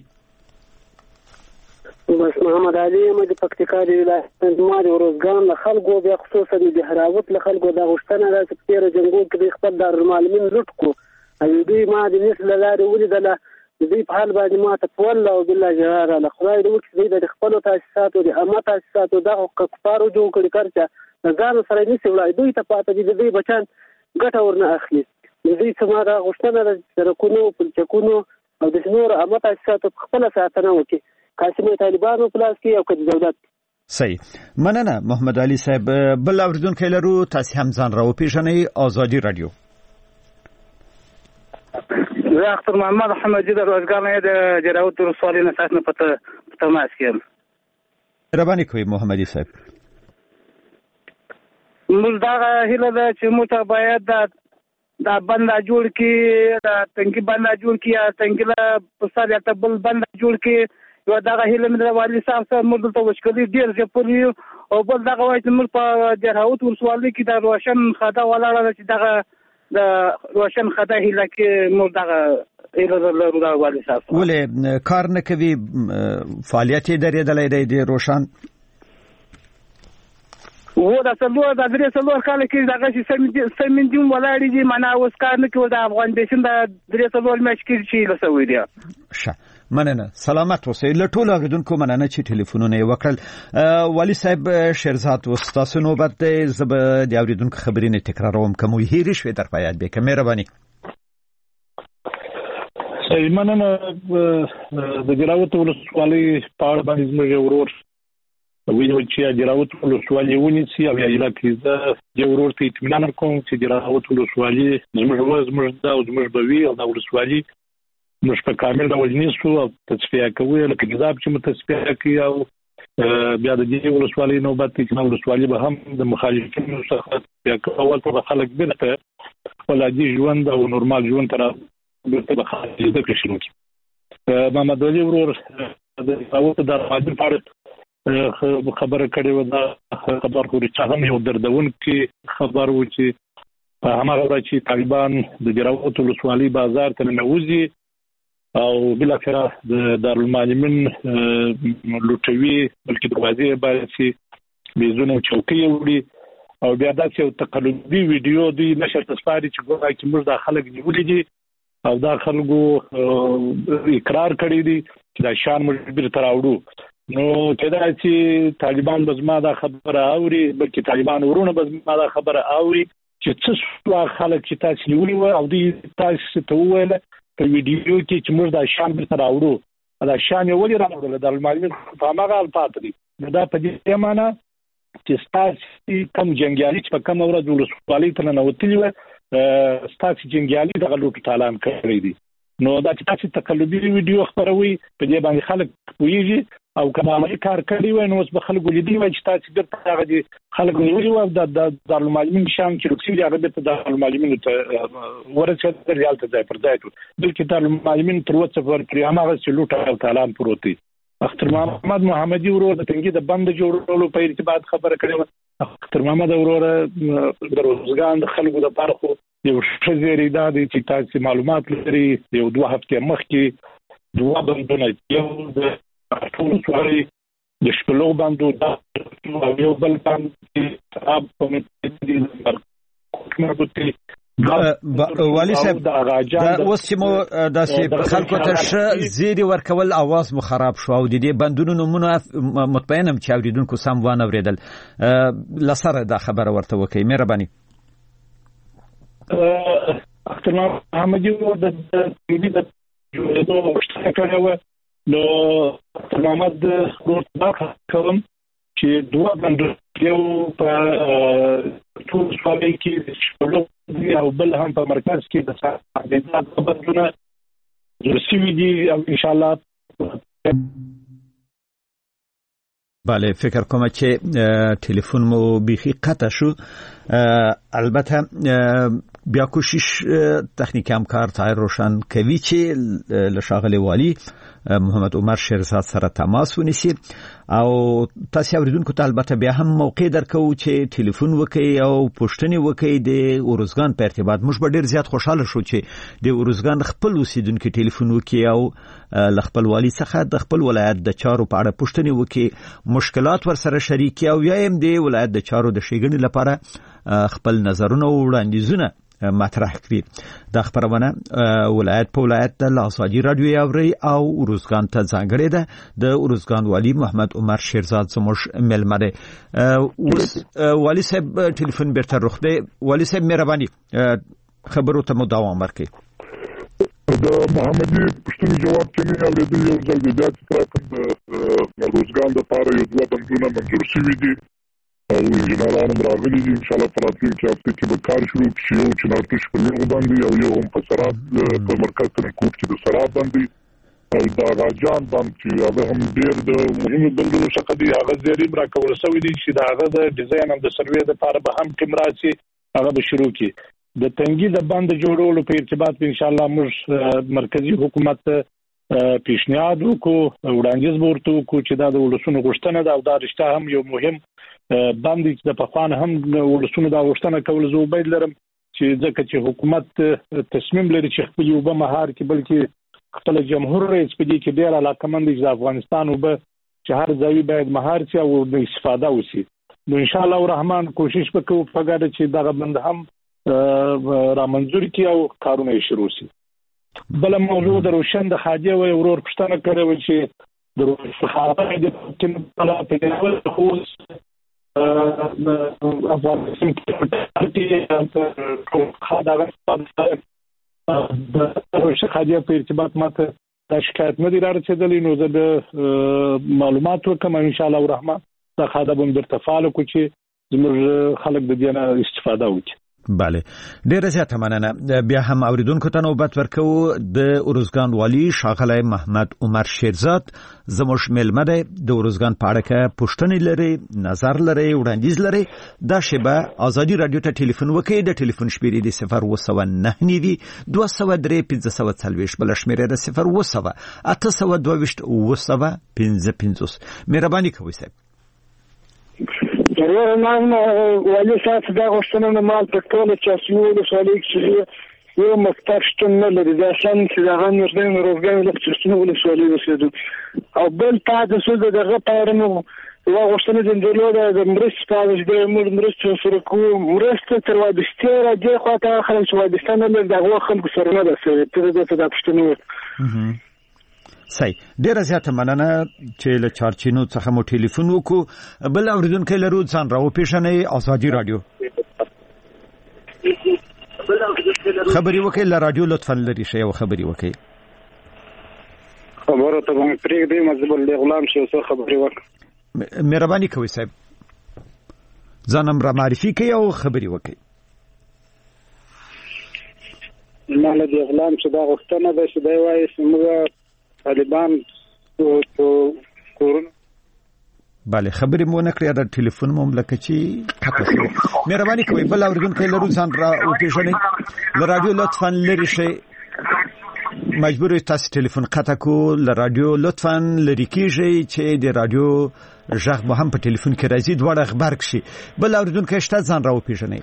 [SPEAKER 13] بس محمد علي مې د پکتیکا دی ولایت زما د اوروزګان له خلکو بیا خصوصا د هراوت له خلکو د غشتنه د سپیر جنگو کې خپل دارالمعلمین لټ کو او دوی ما د نسل لارې ولیدله دوی په حال باندې ما ته پول او بالله جهاره له خدای دې وکړي د خپل تاسیسات او د عامه تاسیسات او د کفارو جوړ کړي کارچا ځان سره نشي ولای دوی ته پاتې دي دوی بچان ګټه ورنه اخلي. دوی سماره غوښتنه د سرکونو پلچکونو او د نور عامه تاسیساتو خپل ساتنه وکړي قاسمي طالبانو پلاس کې او کړي دولت.
[SPEAKER 2] صحیح مننه محمد علي صاحب. بل اوریدونکو لرو تاسو هم ځان راو پیژنې. ازادي رادیو
[SPEAKER 14] زه اختر محمد حمدی د روزګان نه د جراوت ولسوالۍ نه تاسو نه پته تماس کوم.
[SPEAKER 2] مهرباني کوئ محمدي صاحب.
[SPEAKER 14] موږ دا هیله ده چې موږ باید دا دا بنده جوړ کی دا تنګي بنده جوړ کی یا تنګي له پسال یا تبل بنده جوړ کی یو دا هیله مې د والي صاحب سره موږ ته وشکلي ډیر ځپوري او بل دا وایي چې موږ په جراوت ولسوالۍ کې د روشن خدا ولاړه چې دا د روشن خدا هیله کې موږ دا هیله لرو د والي صاحب.
[SPEAKER 2] ولې کار نه کوي فعالیت یې درېدلې دی د روشن؟
[SPEAKER 14] و د څلور د درې څلور کال کې دغه چې سمندیم ولاړې دي معنا اوس کار نه کوي د افغان بیسن د درې څلور میاشتې کې چې لسوي دي.
[SPEAKER 2] ښه مننه سلامت اوسئ. له ټولو اورېدونکو مننه چې ټلیفونونه یې وکړل. والي صاحب شیرزاد اوس تاسو نوبت دی. زه به د اورېدونکو خبرې نه تکراروم که مو هېرې شوې در په یاد بیکه مهرباني.
[SPEAKER 10] صحیح مننه. د جراوت ولسوالۍ په اړه باندې زموږ ورور ویلو چې جراوت ولسوالۍ ونیسي او یا علاقې زه د ورور ته اطمینان کوم چې جراوت ولسوالۍ زموږ زموږ دا او زموږ بوي او د ولسوالۍ موږ په کامل ډول نیسو او تصفیه کوو لکه جذاب چې متصفیه کوي او بیا د دې ولسوالۍ نوبت کې چې ولسوالۍ به هم د مخالفینو څخه تصفیه کوي او په خلک بیرته خپل عادي ژوند او نورمال ژوند تر بیرته به خلک د شروع کوي. محمد علي ورور د جراوت د راځي په خبره کړې و. دا خبر خو چې هم یو دردونکې خبر و چې په هماغه ورځ چې طالبان د جراوت ولسوالۍ بازار ته ننوځي او بالاخره د دارالمعلمین لوټوي بلکې دروازې باندې چې بیزونه چوکۍ وړي او بیا داسې یو تقلبي ویډیو دوی نشر ته سپاري چې ګویا چې موږ دا خلک نیولي دي او دا خلکو اقرار کړی دی چې دا شان موږ بیرته راوړو. نو کېدای چې طالبان به زما دا خبره اوري بلکې طالبان ورونه به زما دا خبره اوري چې څه خلک چې تاسو نیولي وو او دوی تاسو ته وویل په ویډیو کې چې موږ دا شان بیرته راوړو دا شان یې ولې راوړل د المعلمین په هغه الفاظ دي. دا په دې معنی چې تاسو کوم جنگیالي چې په کوم ورځ ولسوالۍ ته ننوتلي وو تاسو جنگیالي دغه لوټ تالان کړی دي. نو دا چې تاسو تقلبي ویډیو خبروي په دې باندې خلک پوهیږي او کله کار کوي وای نو اوس به خلک ولیدي وای چې تاسو د هغه دي خلک نیولي وو د دارالمعلمین شام چې رکسي هغه د دارالمعلمین ته ورڅ ریالت ځای پر ځای بلکې دارالمعلمین تر وڅ پر پریامه چې لوټ تالان پروت دي. اختر محمد محمدي ورور د تنګي د بند جوړولو په ارتباط خبره کړې و. اختر محمد ورور د روزګان د خلکو د پارخو یو ښه زیری دا دی چې تاسو معلومات لري یو دوه هفته مخکې دوه بندونه یو د ټول سوالي د شپلو باندې دا یو بل باندې اب کومې
[SPEAKER 2] والي صاحب دا اوس چې مو داسې خلکو ته ښه زیری ورکول اواز مو خراب شو او د دې بندونو نومونه مطمئنم چې اوریدونکو سم وانه اوریدل لسره دا خبره ورته وکړئ مهرباني.
[SPEAKER 10] اختر محمدي ورور د دې د جوړېدو غوښتنه کړې وه. نو اختر محمد ورور ته کوم چې دوه بندونه یو په ټول سوالۍ کې د شپلو او بل هم په مرکز کې د ساعت بندونه جوړ شوي دي او انشاءالله.
[SPEAKER 2] بله فکر کوم چې تلفن مو بیخی قطع شو. البته بیا کوشش تخنیکی همکار طاهر روشن کوي چې له ښاغلي والي محمد عمر شیرزاد سره تماس ونیسي او تاسو اوریدونکو ته البته بیا هم موقع درکو چې ټلیفون وکړي او پوښتنې وکړي د اورزګان په ارتباط. موږ به ډیر زیات خوشاله شو چې د اورزګان خپل اوسیدونکو ټلیفون وکړي او ل خپل والي څخه د خپل ولایت د چارو په اړه پوښتنې وکړي مشکلات ورسره شریکي او یا هم د ولایت د چارو د ښېګڼې لپاره خپل نظرونه او وړاندیزونه مطرح کړي. دا خبرونه ولایت په ولایت د آزادي رادیو اوري او اورزګان ته ځانګړې ده. د اورزګان والي محمد عمر شیرزاد زموږ مېلمه دی. والي صاحب ټلیفون بیرته روخ دی. والي صاحب مهرباني خبرو ته مو دوام ورکړئ.
[SPEAKER 15] د محمدي پښتني جواب چې نه اورېدل یو ځل بیا چې کوم د اورزګان لپاره یو دوه بندونه منظور شوي دي او انجنیران راغلي دي. ان شاء الله په راتلونکي هفته کې به کار شروع کړي. یو چې نارتوش په لوغ باندې او یو هم په سراب په مرکز ترنکوټ کې د سراب باندې او دا راجان باندې چې هغه هم ډېر د مهمو بندونو څخه دی. هغه زیریم راکول شوی دی چې د هغه د ډیزاین هم د سروې لپاره به هم ټیم راشي هغه به شروع کړي. د تنګي د بند جوړولو په ارتباط ان شاء الله موږ مرکزی حکومت پیشنهاد وکړو وړاندیز ورته وکړو چې دا د ولسونو غوښتنه ده او دا رښتا هم یو مهم باندې چې د پخوان هم ولسونو دا غوښتنه کول زه امید لرم چې ځکه چې حکومت تصمیم لري چې خپل یو به مهار کې بلکې خپل جمهور رئیس په دې کې ډېر علاقمند دی چې افغانستان وب چې هر ځای باید مهار شي او د استفاده وشي.
[SPEAKER 10] نو ان شاء الله الرحمن کوشش وکړو په ګډه چې دغه بند هم را منځور کی او کارونه شروع شي. بل موضوع د روشن د خاجه و ورور پښتنه کړو چې د صحابه د چې په لاره کې خو افغانستان کې خدای د روشن خاجه په ارتباط ماته د شکایت نه دی راځېدلی، نو زه د معلوماتو کوم ان شاء الله الرحمن دا خدای به درته فعال کو چې زموږ خلک د دې نه استفاده وکړي.
[SPEAKER 2] بله، ډیره زیاته مننه. بیا هم اوریدونکو ته نوبت ورکو د اروزګان والی ښاغلی محمد عمر شیرزاد زموږ میلمه دی. د اروزګان په اړه که پوښتنې لري، نظر لري، وړاندیز لري، دا شیبه ازادي رادیو ته ټلیفون وکړئ. د ټلیفون شمیرې د صفر اوه سوه نهه نوي دوه سوه درې پنځه سوه څلوېښت، بله شمیره د صفر اوه سوه اته سوه دوه ویشت اوه سوه پنځه پنځوس. مهرباني کوئ صاحب.
[SPEAKER 13] ضرور نام والی صاحب دا غوښتنه نه مال په ټوله چاسنو ولسوالۍ کې یو مکتب شتون نه لري. دا شان چې دا غن ورځې روزګان له چاسنو ولسوالۍ وسیدو او بل تا د سود دغه پارنو یو غوښتنه د درلوده د مرستې په اړه د موږ مرستې سره کوو. مرسته تر وادسته راځي خو تا خلک چې وادسته نه لري دغه خلکو سره نه ده سره تر دې ته دا پښتنه
[SPEAKER 2] صحیح. ډیره زیاته مننه چې له چارچینو څخه مو ټلیفون وکړو. بل اوریدونکو لرو ځان راو پیښنې ازادي رادیو خبري وکړئ. له رادیو لطفا لري شی او خبري وکړئ.
[SPEAKER 11] خبره ته باندې پرېږدئ مزبل غلام شي څه خبري وکړئ.
[SPEAKER 2] مهرباني کوئ صاحب، ځانم را معرفي کړئ او خبري وکړئ.
[SPEAKER 11] ماله دی غلام چې دا غوښتنه ده چې دی وایي چې موږ طالبان کورونه
[SPEAKER 2] بله خبرې مو نه کړې، دا ټلیفون مو لکه چې قطع شو. مهرباني کوئ بل اوریدونکی لرو ځان را وپېژنئ. له رادیو لطفا لرې شئ، مجبور یو تاسو ټلیفون قطع کو. له رادیو لطفا لرې کېږئ چې د رادیو غږ مو هم په ټلیفون کې راځي، دواړه غبرګ شي. بل اوریدونکی شته، ځان را وپېژنئ.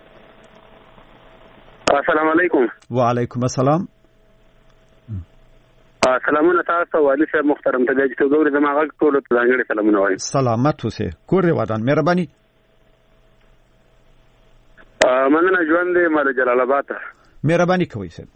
[SPEAKER 9] السلام علیکم.
[SPEAKER 2] وعلیکم السلام.
[SPEAKER 9] سلامونه تاسو والی صاحب محترم ته چې تو ګورې زما غږ ټول ته ځانګړي سلامونه وایم.
[SPEAKER 2] سلامت اوسې، کور دې ودان. مهرباني.
[SPEAKER 9] مننه ژوند دې مال جلال آباد.
[SPEAKER 2] مهرباني کوئ صاحب.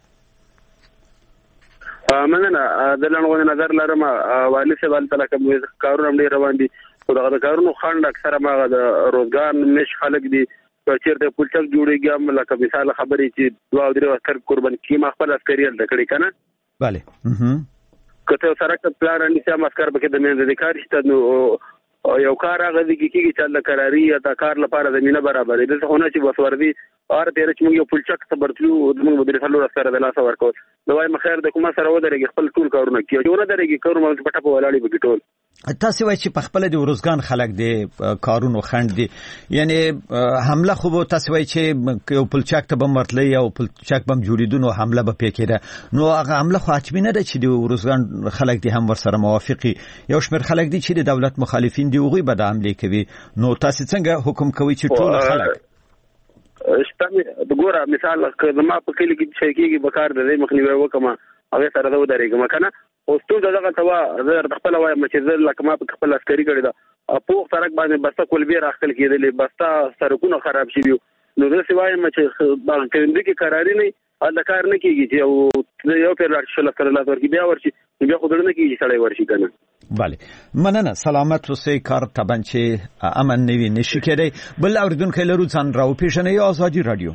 [SPEAKER 9] مننه د لنغون نظر لرم والی صاحب تعالی کوم کارونه ډیر روان دي، خو دغه کارونو خند اکثره ماغه د روزګار نش خلک دي چیرته پولچک جوړیږي. لکه مثال خبرې چې دوه او درې عسكر قربان کی ما خپل عسکري ال کړی کنه.
[SPEAKER 2] بله
[SPEAKER 9] کته سره پلان ان چې عسكر به د مینځ د کار شته نو یو کار هغه د کیږي چې د قراری یا د کار لپاره زمينه برابر دي. څه هونه چې وسوردي اور تیر چې موږ یو پولچک صبرتلو د موږ مدیر سره عسكر د لاس ورکو نو وايي مخیر د کومه سره ودرېږي خپل ټول کارونه کوي جو نه درېږي کارونه په پټه په ولاړی به ټول.
[SPEAKER 2] تاسو وایي چې په خپل د ورزګان خلک دي کارونو خند دي، یعنی حمله خو تاسو وایي چې یو پلچک ته بم ورتلې او پلچک بم جوړیدونو حمله به پکېده، نو هغه حمله خو حتمی نه ده چې د ورزګان خلک دي هم ورسره موافقي. یو شمېر خلک دي چې د دولت مخالفین دي هغوی به د حمله کوي، نو تاسو څنګه حکم کوي چې ټول خلک
[SPEAKER 9] شته؟ وګوره مثال زما په کلی کې چې کېږي بکار د مخنیوي وکما هغه سره دا ودرېږم کنه اوس ټول دغه توا زه خپل وایم چې زه لکه ما په خپل عسکري کړی دا په سرک باندې بسته کول بیر اخل کېدلې بسته سرکونه خراب شي نو زه سوایم چې باندې کې قراری نه دا کار نه کیږي چې یو پیر راشل سره لا ورکی بیا ورشي بیا خو درنه کیږي سړی ورشي کنه.
[SPEAKER 2] بله مننه، سلامت اوسئ. کار طبعا چې امن نوي نشي کېدی. بل اوریدونکو لرو ځان راو پیژنئ. ازادي رادیو.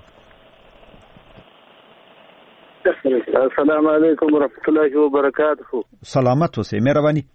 [SPEAKER 11] السلام علیکم ورحمۃ اللہ وبرکاتہ.
[SPEAKER 2] سلامت اوسئ، مهرباني.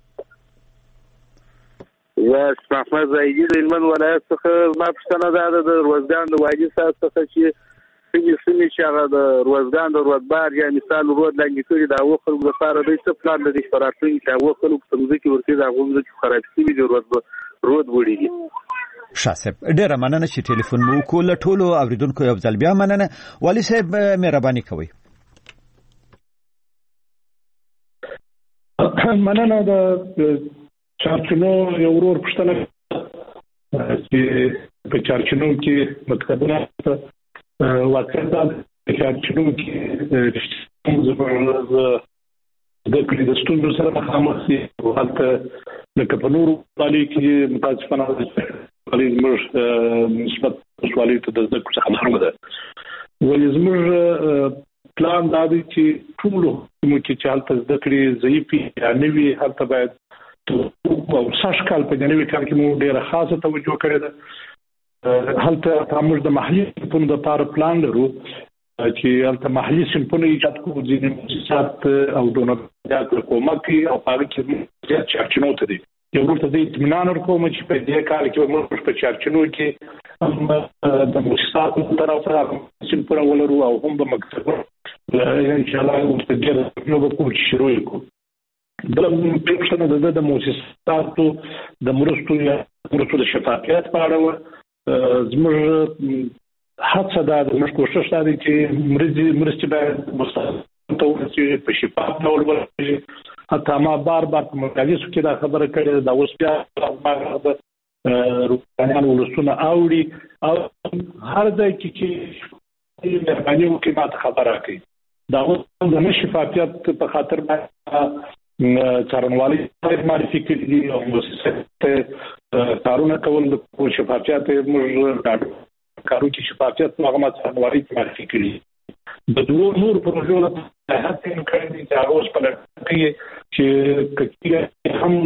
[SPEAKER 11] یا محمد زاهدی د هلمند ولایت څخه ما پوښتنه ده د روزګان د واجب صاحب څخه چې څنګه څنګه چې هغه د روزګان د روزبار یا مثال رود لاندې کړي دا و خلکو لپاره د څه پلان لري چې راتلونکي چې و خلکو څنګه چې ورته دا غوږ چې خراب شي د رود رود وړيږي.
[SPEAKER 2] شاسب ډیره مننه چې ټلیفون مو وکړ. ټولو اوریدونکو یو ځل بیا مننه. والی صاحب مهرباني کوئ.
[SPEAKER 10] مننه. د چارچینو یو ورور پښتنه چې په چارچینو کې مکتبونه واکردا چارچینو کې د کلی د ستونزو سره مخامخ دي. هلته لکه په نورو پالي کې متاسفانه
[SPEAKER 6] ولې زموږ نسبت ولې ته د ذکر څخه محروم ده ولې زموږ پلان دا دی چې ټول مو کې چې حالت ذکرې ضعیفي یا نوي حالت باید او ساش کال په جنوي کال کې مو ډیره خاصه توجه کړې ده حالت موږ د محلي په د پاره پلان لرو چې حالت محلي سمپونه ایجاد کوو د مؤسسات او ډونر کومک او هغه کې چې چارچنو ته دي یو ورته د اطمینان ورکوم چې په دې کال کې موږ په چارچنو کې د مؤسسات په طرف سره سمپونه ولرو او هم د مکتب ان شاء الله ورته نو به کوم شروع وکړو د پښتنو د د مؤسساتو د مرستو یا مرستو د شفافیت په اړه زموږ هڅه ده زموږ کوشش ده چې مرستې مرستې به مستقیم توګه په شفاف ډول ورشي حتی ما بار بار په مجالسو کې دا خبره کړې ده اوس بیا ما د روحانيان ولسونه اوري او هر ځای کې چې مهرباني وکړي ما ته خبره کوي دا اوس د شفافیت په خاطر باندې څارنوالي معرفي کړي دي او مؤسسات کارونه کول د شفافیت موږ کارو کې شفافیت هغه څارنوالي معرفي کړي د دوه نور پروژو له هڅې کړي دي چې اوس په لټه کې چې کله هم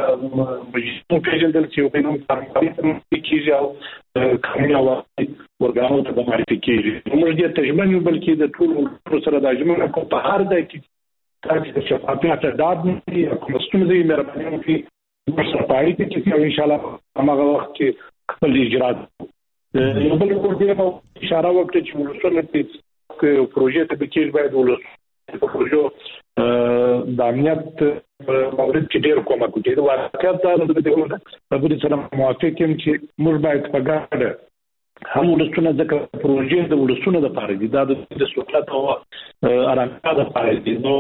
[SPEAKER 6] مجلس پیژندل چې په نوم څارنوالي کېږي او کارونه ورګانو ته معرفي کېږي موږ دې تجربه یو بلکې د ټول سره د اجماع کو په هر ځای کې تاسو د شفافیت اعداد نه کوم ستونزې مهرباني وکړئ موږ سره پاړی کې چې ان شاء الله هغه وخت کې خپل اجرات یو بل ورته مو اشاره وکړه چې ولسونه چې پروژې ته به کې باید ولس په پروژو د امنیت مورد کې ډېر کومک وکړي دا واقعیت دا د دې په بده سره موافق یم چې موږ باید په ګډه هم ولسونه ځکه پروژې د ولسونه د لپاره دي دا د سہولت او ارامتیا د لپاره دي نو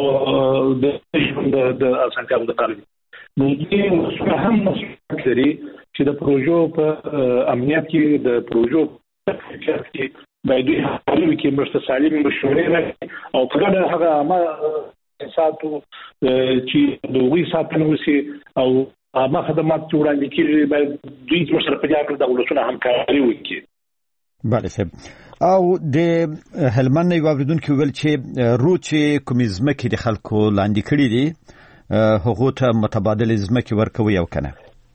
[SPEAKER 6] د د اسانتیا د لپاره دي نو دې ولسونه هم مسؤلیت لري چې د پروژو په امنیت کې د پروژو کې باید هغه کې مرسته سالم مشورې او په ګډه هغه ما ساتو چې د وی ساتنه وسی او ما خدمات وړاندې کیږي باید دوی چې سره په جګړه د ولسونه همکاري وکړي
[SPEAKER 2] بله صاحب او د هلمند یو اوریدونکو ویل چې روچ کومزمه کې د خلکو لاندې کړي دي هغه ته متبادل ځمکې ورکوي او کنه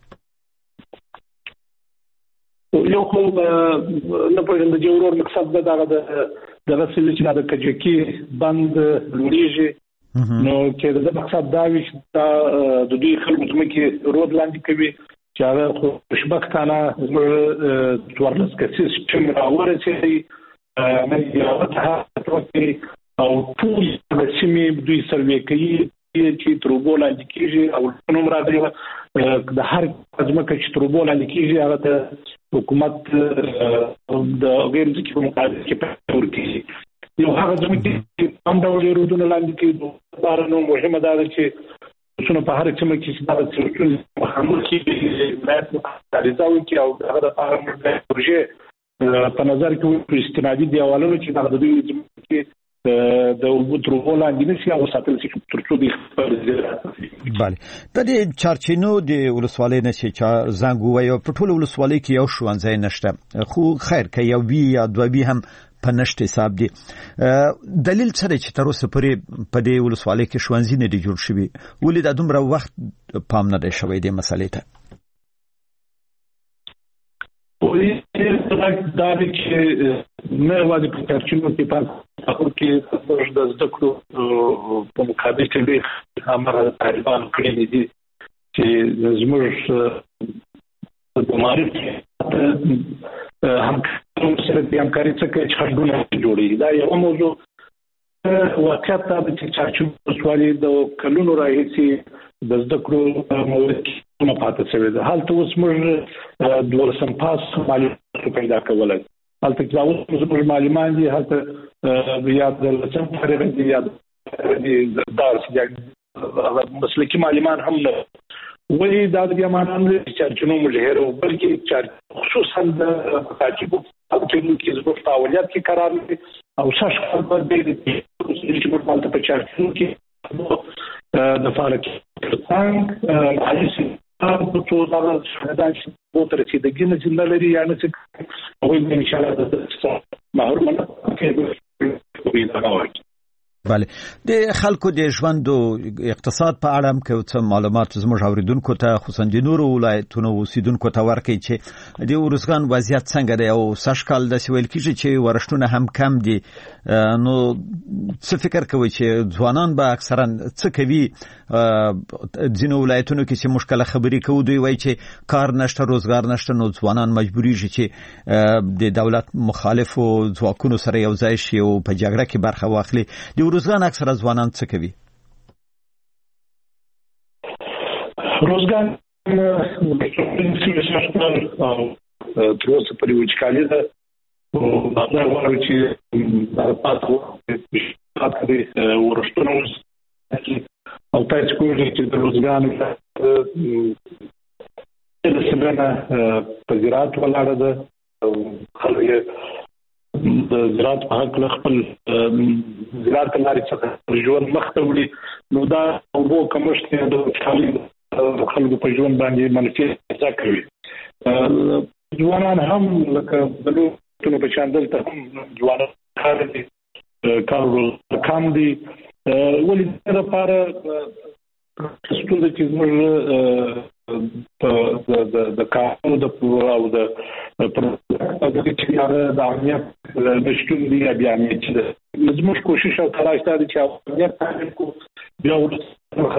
[SPEAKER 6] یو خو نه پوهیږم د جوړور مقصد دا د د رسل چې د کجکی بند لوړیږي نو کې د مقصد دا وي چې د دوی خلکو ته کې رود لاندې کوي چې هغه خو خوشبختانه زموږ څوارلس کسیز چې راورسېدي مې یو ته او ټول د سیمې دوی سروې کوي چې تروبو لاندې کېږي او نوم راځي د هر ځمکه چې تروبو لاندې کېږي هغه ته حکومت د غیر ځکه په مقابل کې پور کوي یو هغه ځمکه چې هم ډول رودونه لاندې کېږي دا نو مهمه ده چې څنګه په هر څه کې دا چې محمد کې باید تعریضاوي کې او هغه د هغه پروژې په نظر کې استنادي دیوالونو چې دا د دوی کې د وبترو لاندې نشي او ساتل شي ترڅو د خپل
[SPEAKER 2] بله د دې چارچینو د ولسوالۍ نشي چې زنګ وایو په ټول ولسوالۍ کې یو شوانځای نشته خو خیر کې یو وی یا دوه وی هم په نشته حساب دي دلیل څه دی چې تر اوسه پورې په دې ولسوالۍ کې شوانځي نه دي جوړ شوي ولې د دومره وخت پام نه دی شوی د مسلې ته
[SPEAKER 6] دا به چې نه وایي په چارچینو کې پات هغه کې د زده کړو په مقابل کې همغه طالبان کړی دي چې زموږ د معرفت هم سره د همکاري څخه چې خلګونه جوړي دا یو موضوع واقعیت دا چې چارچینو سوالي د کلونو راهیسي د زده کړو موضوع نه پاتې شوی ده حالت اوس موږ د ورسم پاس معلومات پیدا کولای حالت چې اوس موږ معلومات دي حالت یا د لسم فرق دي یا د دارس د مسلکي معلومات هم نه ولی دا د یمانان چې چارچینو مجهر او بلکې خصوصا د تعقیب او کې زموږ فعالیت کې قرار دي او شش خبر دی چې موږ مالته په چارچینو کې د فعالیت څنګه
[SPEAKER 10] په څو ځله شهادت شو تر چې د ګینه چې لري یا نه چې او ان شاء الله د محروم نه کېږي
[SPEAKER 2] بله د خلکو د ژوند او اقتصاد په اړه هم که څه معلومات زموږ اوریدونکو ته خصوصا د نورو ولایتونو اوسیدونکو ته ورکړي چې د ارزګان وضعیت څنګه دی او سږکال داسې ویل کېږي چې ورښتونه هم کم دي نو څه فکر کوئ چې ځوانان به اکثرا څه کوي ځینو ولایتونو کې چې موږ کله خبرې کوو دوی وایي چې کار نشته روزګار نشته نو ځوانان مجبوریږي چې د دولت مخالفو ځواکونو سره یو ځای شي او په جګړه کې برخه واخلي د روزګان اکثر ځوانان څه کوي
[SPEAKER 10] روزګان د سیاست او تر اوسه پرې وچکالي ده او دا وایي چې د پاتو د ورښتونو او تاسو کولی چې د روزګان د سمنه په زراعت ولاړه ده او خلک د زراعت په حق خپل زراعت لاري څخه ژوند مخته وړي نو دا وو کمشت د خلکو په ژوند باندې منفي اثر کوي ځوانان هم لکه بلو ټول په شان دلته ځوانان کار دي کار کم دي ولې د لپاره ستونزه چې موږ په د کارونو د پوره او د د چې د امنیت نشټون دی بیا امنیت چې زموږ کوشش او تلاش دی چې امنیت تامین کو بیا ورته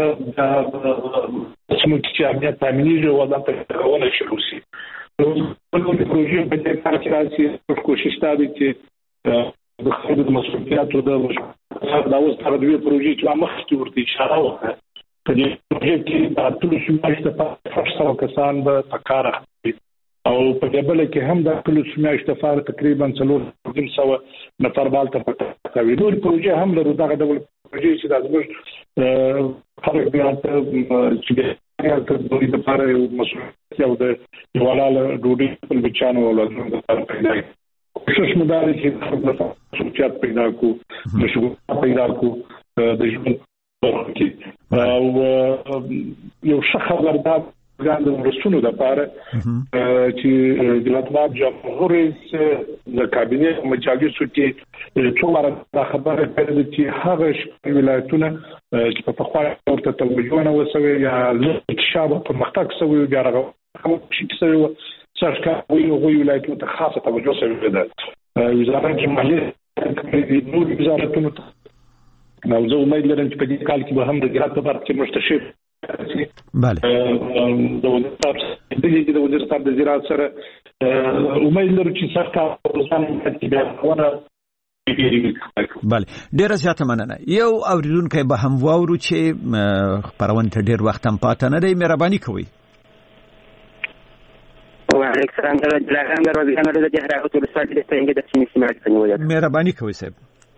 [SPEAKER 10] چې امنیت تامینیږي او دا په کولای شي روسي نو په پروژې په دې کار کې راځي کوشش دی چې د خلکو د مسؤلیتونو د دا اوس تر دې پروژې چې مخکې ورته اشاره وکړه په دې پروژې کې د ټول شمایشته په فرصت کسان به پکاره او په جبل کې هم د ټول شمایشته فار تقریبا څلور سو نفر بالته پکاره وي نور پروژې هم له دغه ډول پروژې چې د زموږ خلک بیا چې د دوی لپاره مسؤلیت او د یواله ډوډۍ په بچانو ولادت لپاره پیدا کوشش مداري چې خپل سوچات پیدا کو مشغول پیدا کو د ژوند کې او یو څه خبردار ګاندو رسونو د لپاره چې د مطلب جمهور رئیس د کابینه مجالسو کې څومره خبره کړې چې هغه ولایتونه چې په خپل ورته توجه نه وسوي یا شابه په مختک سوي بیا راغو چې سوي څرګه وي او ولایتونو ته خاصه توجه سوي ده وزارت مالیه د نور وزارتونو نو زه امید لرم چې په دې کال کې به هم د زراعت په برخه کې مستشف
[SPEAKER 2] بله
[SPEAKER 10] د وزارت د وزارت د زراعت سره امید لرم چې سخته روزانه کې بیا ونه
[SPEAKER 2] بله ډیره زیاته مننه یو اوریدونکو به هم واورو چې خبرونه ته ډیر وخت هم پاتې نه دی مهرباني کوئ
[SPEAKER 16] وعلیکم السلام درغان دروازګان د جهرات ولسوالۍ د څنګه د سیمې سیمه څنګه
[SPEAKER 2] مهرباني کوئ صاحب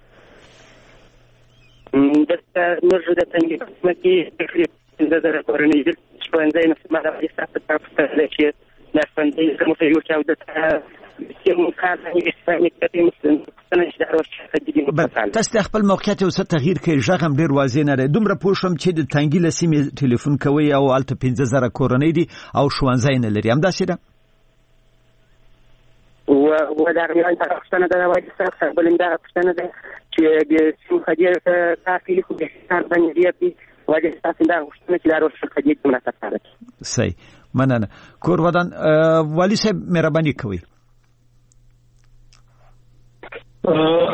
[SPEAKER 16] د مرجو د څنګه مکه د زړه کورنۍ د شپږنځي نو سمه د حساب په طرف ته لکه د فندې کوم څه یو چاو د سیمو کار نه استفاده کوي مثلا چې د روښه خدي
[SPEAKER 2] تاسو خپل موقعیت او څه تغییر کوي ژغم ډیر واضح نه دی دومره پوښم چې د تنګي لسیمې ټلیفون کوي او الته پنځه زره کورنۍ دي او شوانځای نه لري هم داسې ده
[SPEAKER 16] و و در میان پاکستان در وایي څخه بلند در پاکستان ده چې د سیمو خدي تاسو خو د ستان باندې دی وایي تاسو دا وښتنه چې دا روښه خدي کومه تاسو
[SPEAKER 2] صحیح مننه کور ودان والی صاحب مهرباني کوي
[SPEAKER 10] ا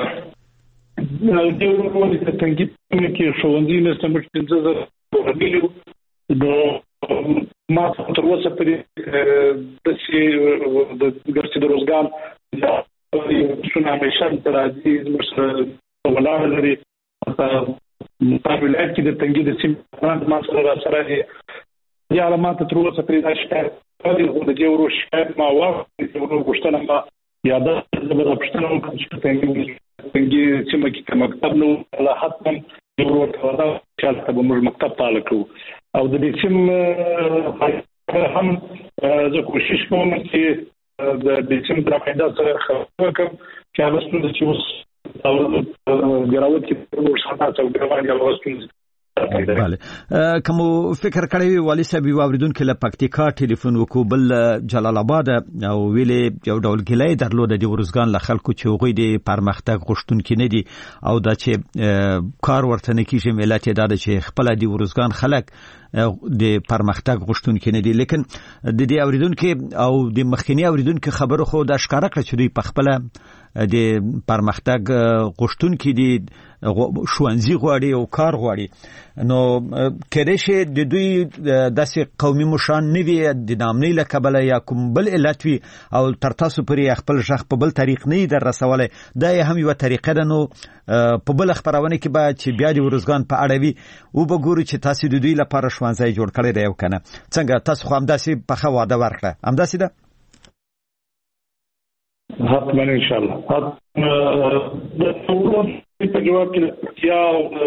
[SPEAKER 10] د یو ډول د تنګي کې شوندې نه سمټ پنځه زره ورنیلو نو ما تر اوسه پرې د سي د ګرځي د روزګار شنو همیشه تر دې مسره ولاړ لري په ولایت کې د تنګي د سیم ما سره سره یا علامات تر اوسه پرې د شکایت د دې ورو شکایت ما واغ د ورو غشتنه ما یا د زبر پښتنو چې تنګي تنګي چې مکه مکتب نو لا حتما ورو ورته چې په موږ مکتب تعال کو او د دې سیم هم زه کوشش کوم چې د دې سیم د پیدا سره خبرې کوم چې هغه څه چې اوس او ګراوت کې ورسره تاسو ګرځي هغه څه
[SPEAKER 2] بله کوم فکر کړی والی صاحب واوریدونکو له پکتیکا ټلیفون وکړو بل جلال آباد او ویلې یو ډول ګلای درلود د ورزګان له خلکو چې هغوی د پرمختګ غوښتونکي نه دي او دا چې کار ورته نه کیږي ملت دا چې خپل د ورزګان خلک د پرمختګ غوښتونکي نه دي لیکن د دې اوریدونکو او د مخکنی اوریدونکو خبرو خو د ښکارا کړ چې دوی په خپل د پرمختګ غوښتونکي دي شوانزي غواړي او کار غواړي نو کله چې د دوی داسې قومي مشان نه وي د نامنۍ له کبله یا کوم بل علت وي او تر تاسو پورې خپل ژغ په بل طریق نه در رسولی دا هم یو طریقه ده نو په بل خبرونه کې به چې بیا د ورزګان په اړه وي او به ګورو چې تاسو د دوی لپاره شوانځی جوړ کړی دی او کنه څنګه تاسو خو همداسې په ښه واده ورکړه همداسې ده
[SPEAKER 10] حتما ان شاء الله د ټول په جواب کې یا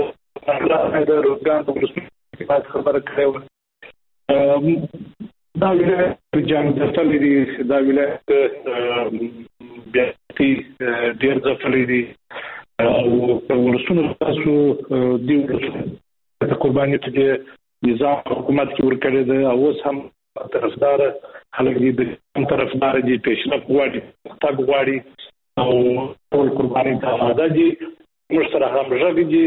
[SPEAKER 10] د روزګان په اړه کې خبره کړو دا ویل جنگ د تللی دا ویل بیا چې ډیر ځفلې دي او ورسونه تاسو دی ورسونه قرباني ته نظام حکومت کې ورکړي ده او اوس هم طرفدار خلک دي د طرفدار دي پیشرفت غواړي تاګ غواړي او ټول قرباني ته آماده دي موږ سره هم ژغ دي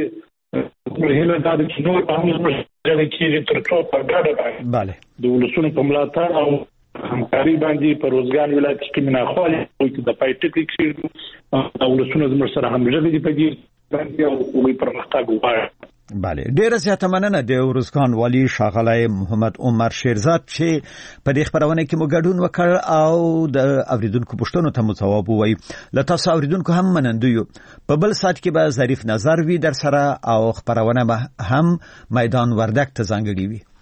[SPEAKER 10] هله دا چې نور په موږ ژغ کې تر څو په ګډه باندې
[SPEAKER 2] bale
[SPEAKER 10] د ولسونو په ملاتړ او همکاري باندې په روزګان ولایت کې مناخوالي او د پایټک کې او ولسونو زموږ سره هم ژغ دي په دې باندې او وی پرمختګ غواړي
[SPEAKER 2] بله ډیره زیاته مننه د ورزګان والی ښاغلی محمد عمر شیرزاد چې په دې خبرونه کې مو ګډون وکړ او د اوریدونکو پوښتنو ته مو ځواب ووایي له تاسو اوریدونکو هم منندوی یو په بل ساعت کې به ظریف نظر وي در سره او خبرونه به هم میدان وردک ته ځانګړي وي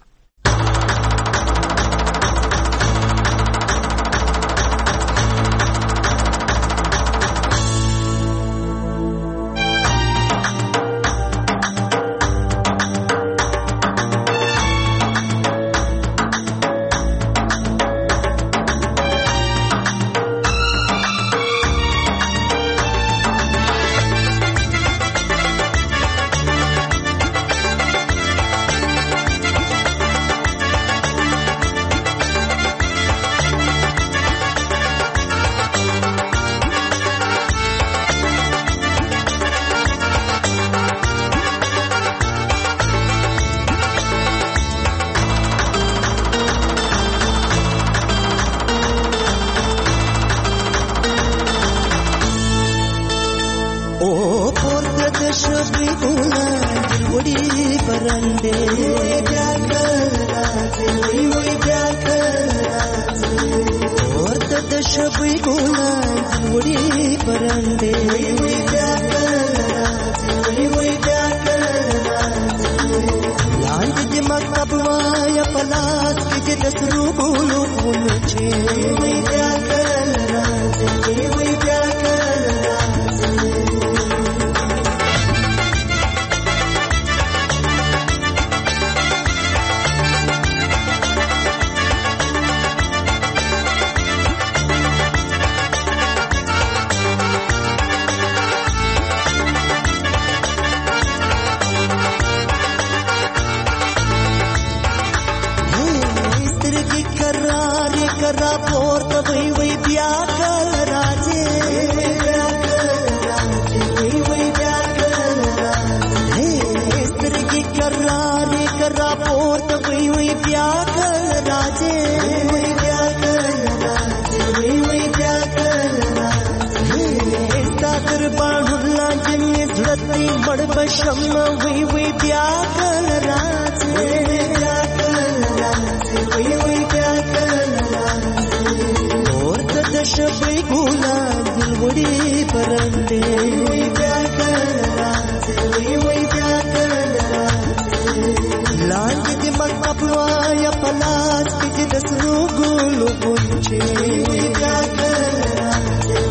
[SPEAKER 17] پلاس کې د سرو ګلو غونچې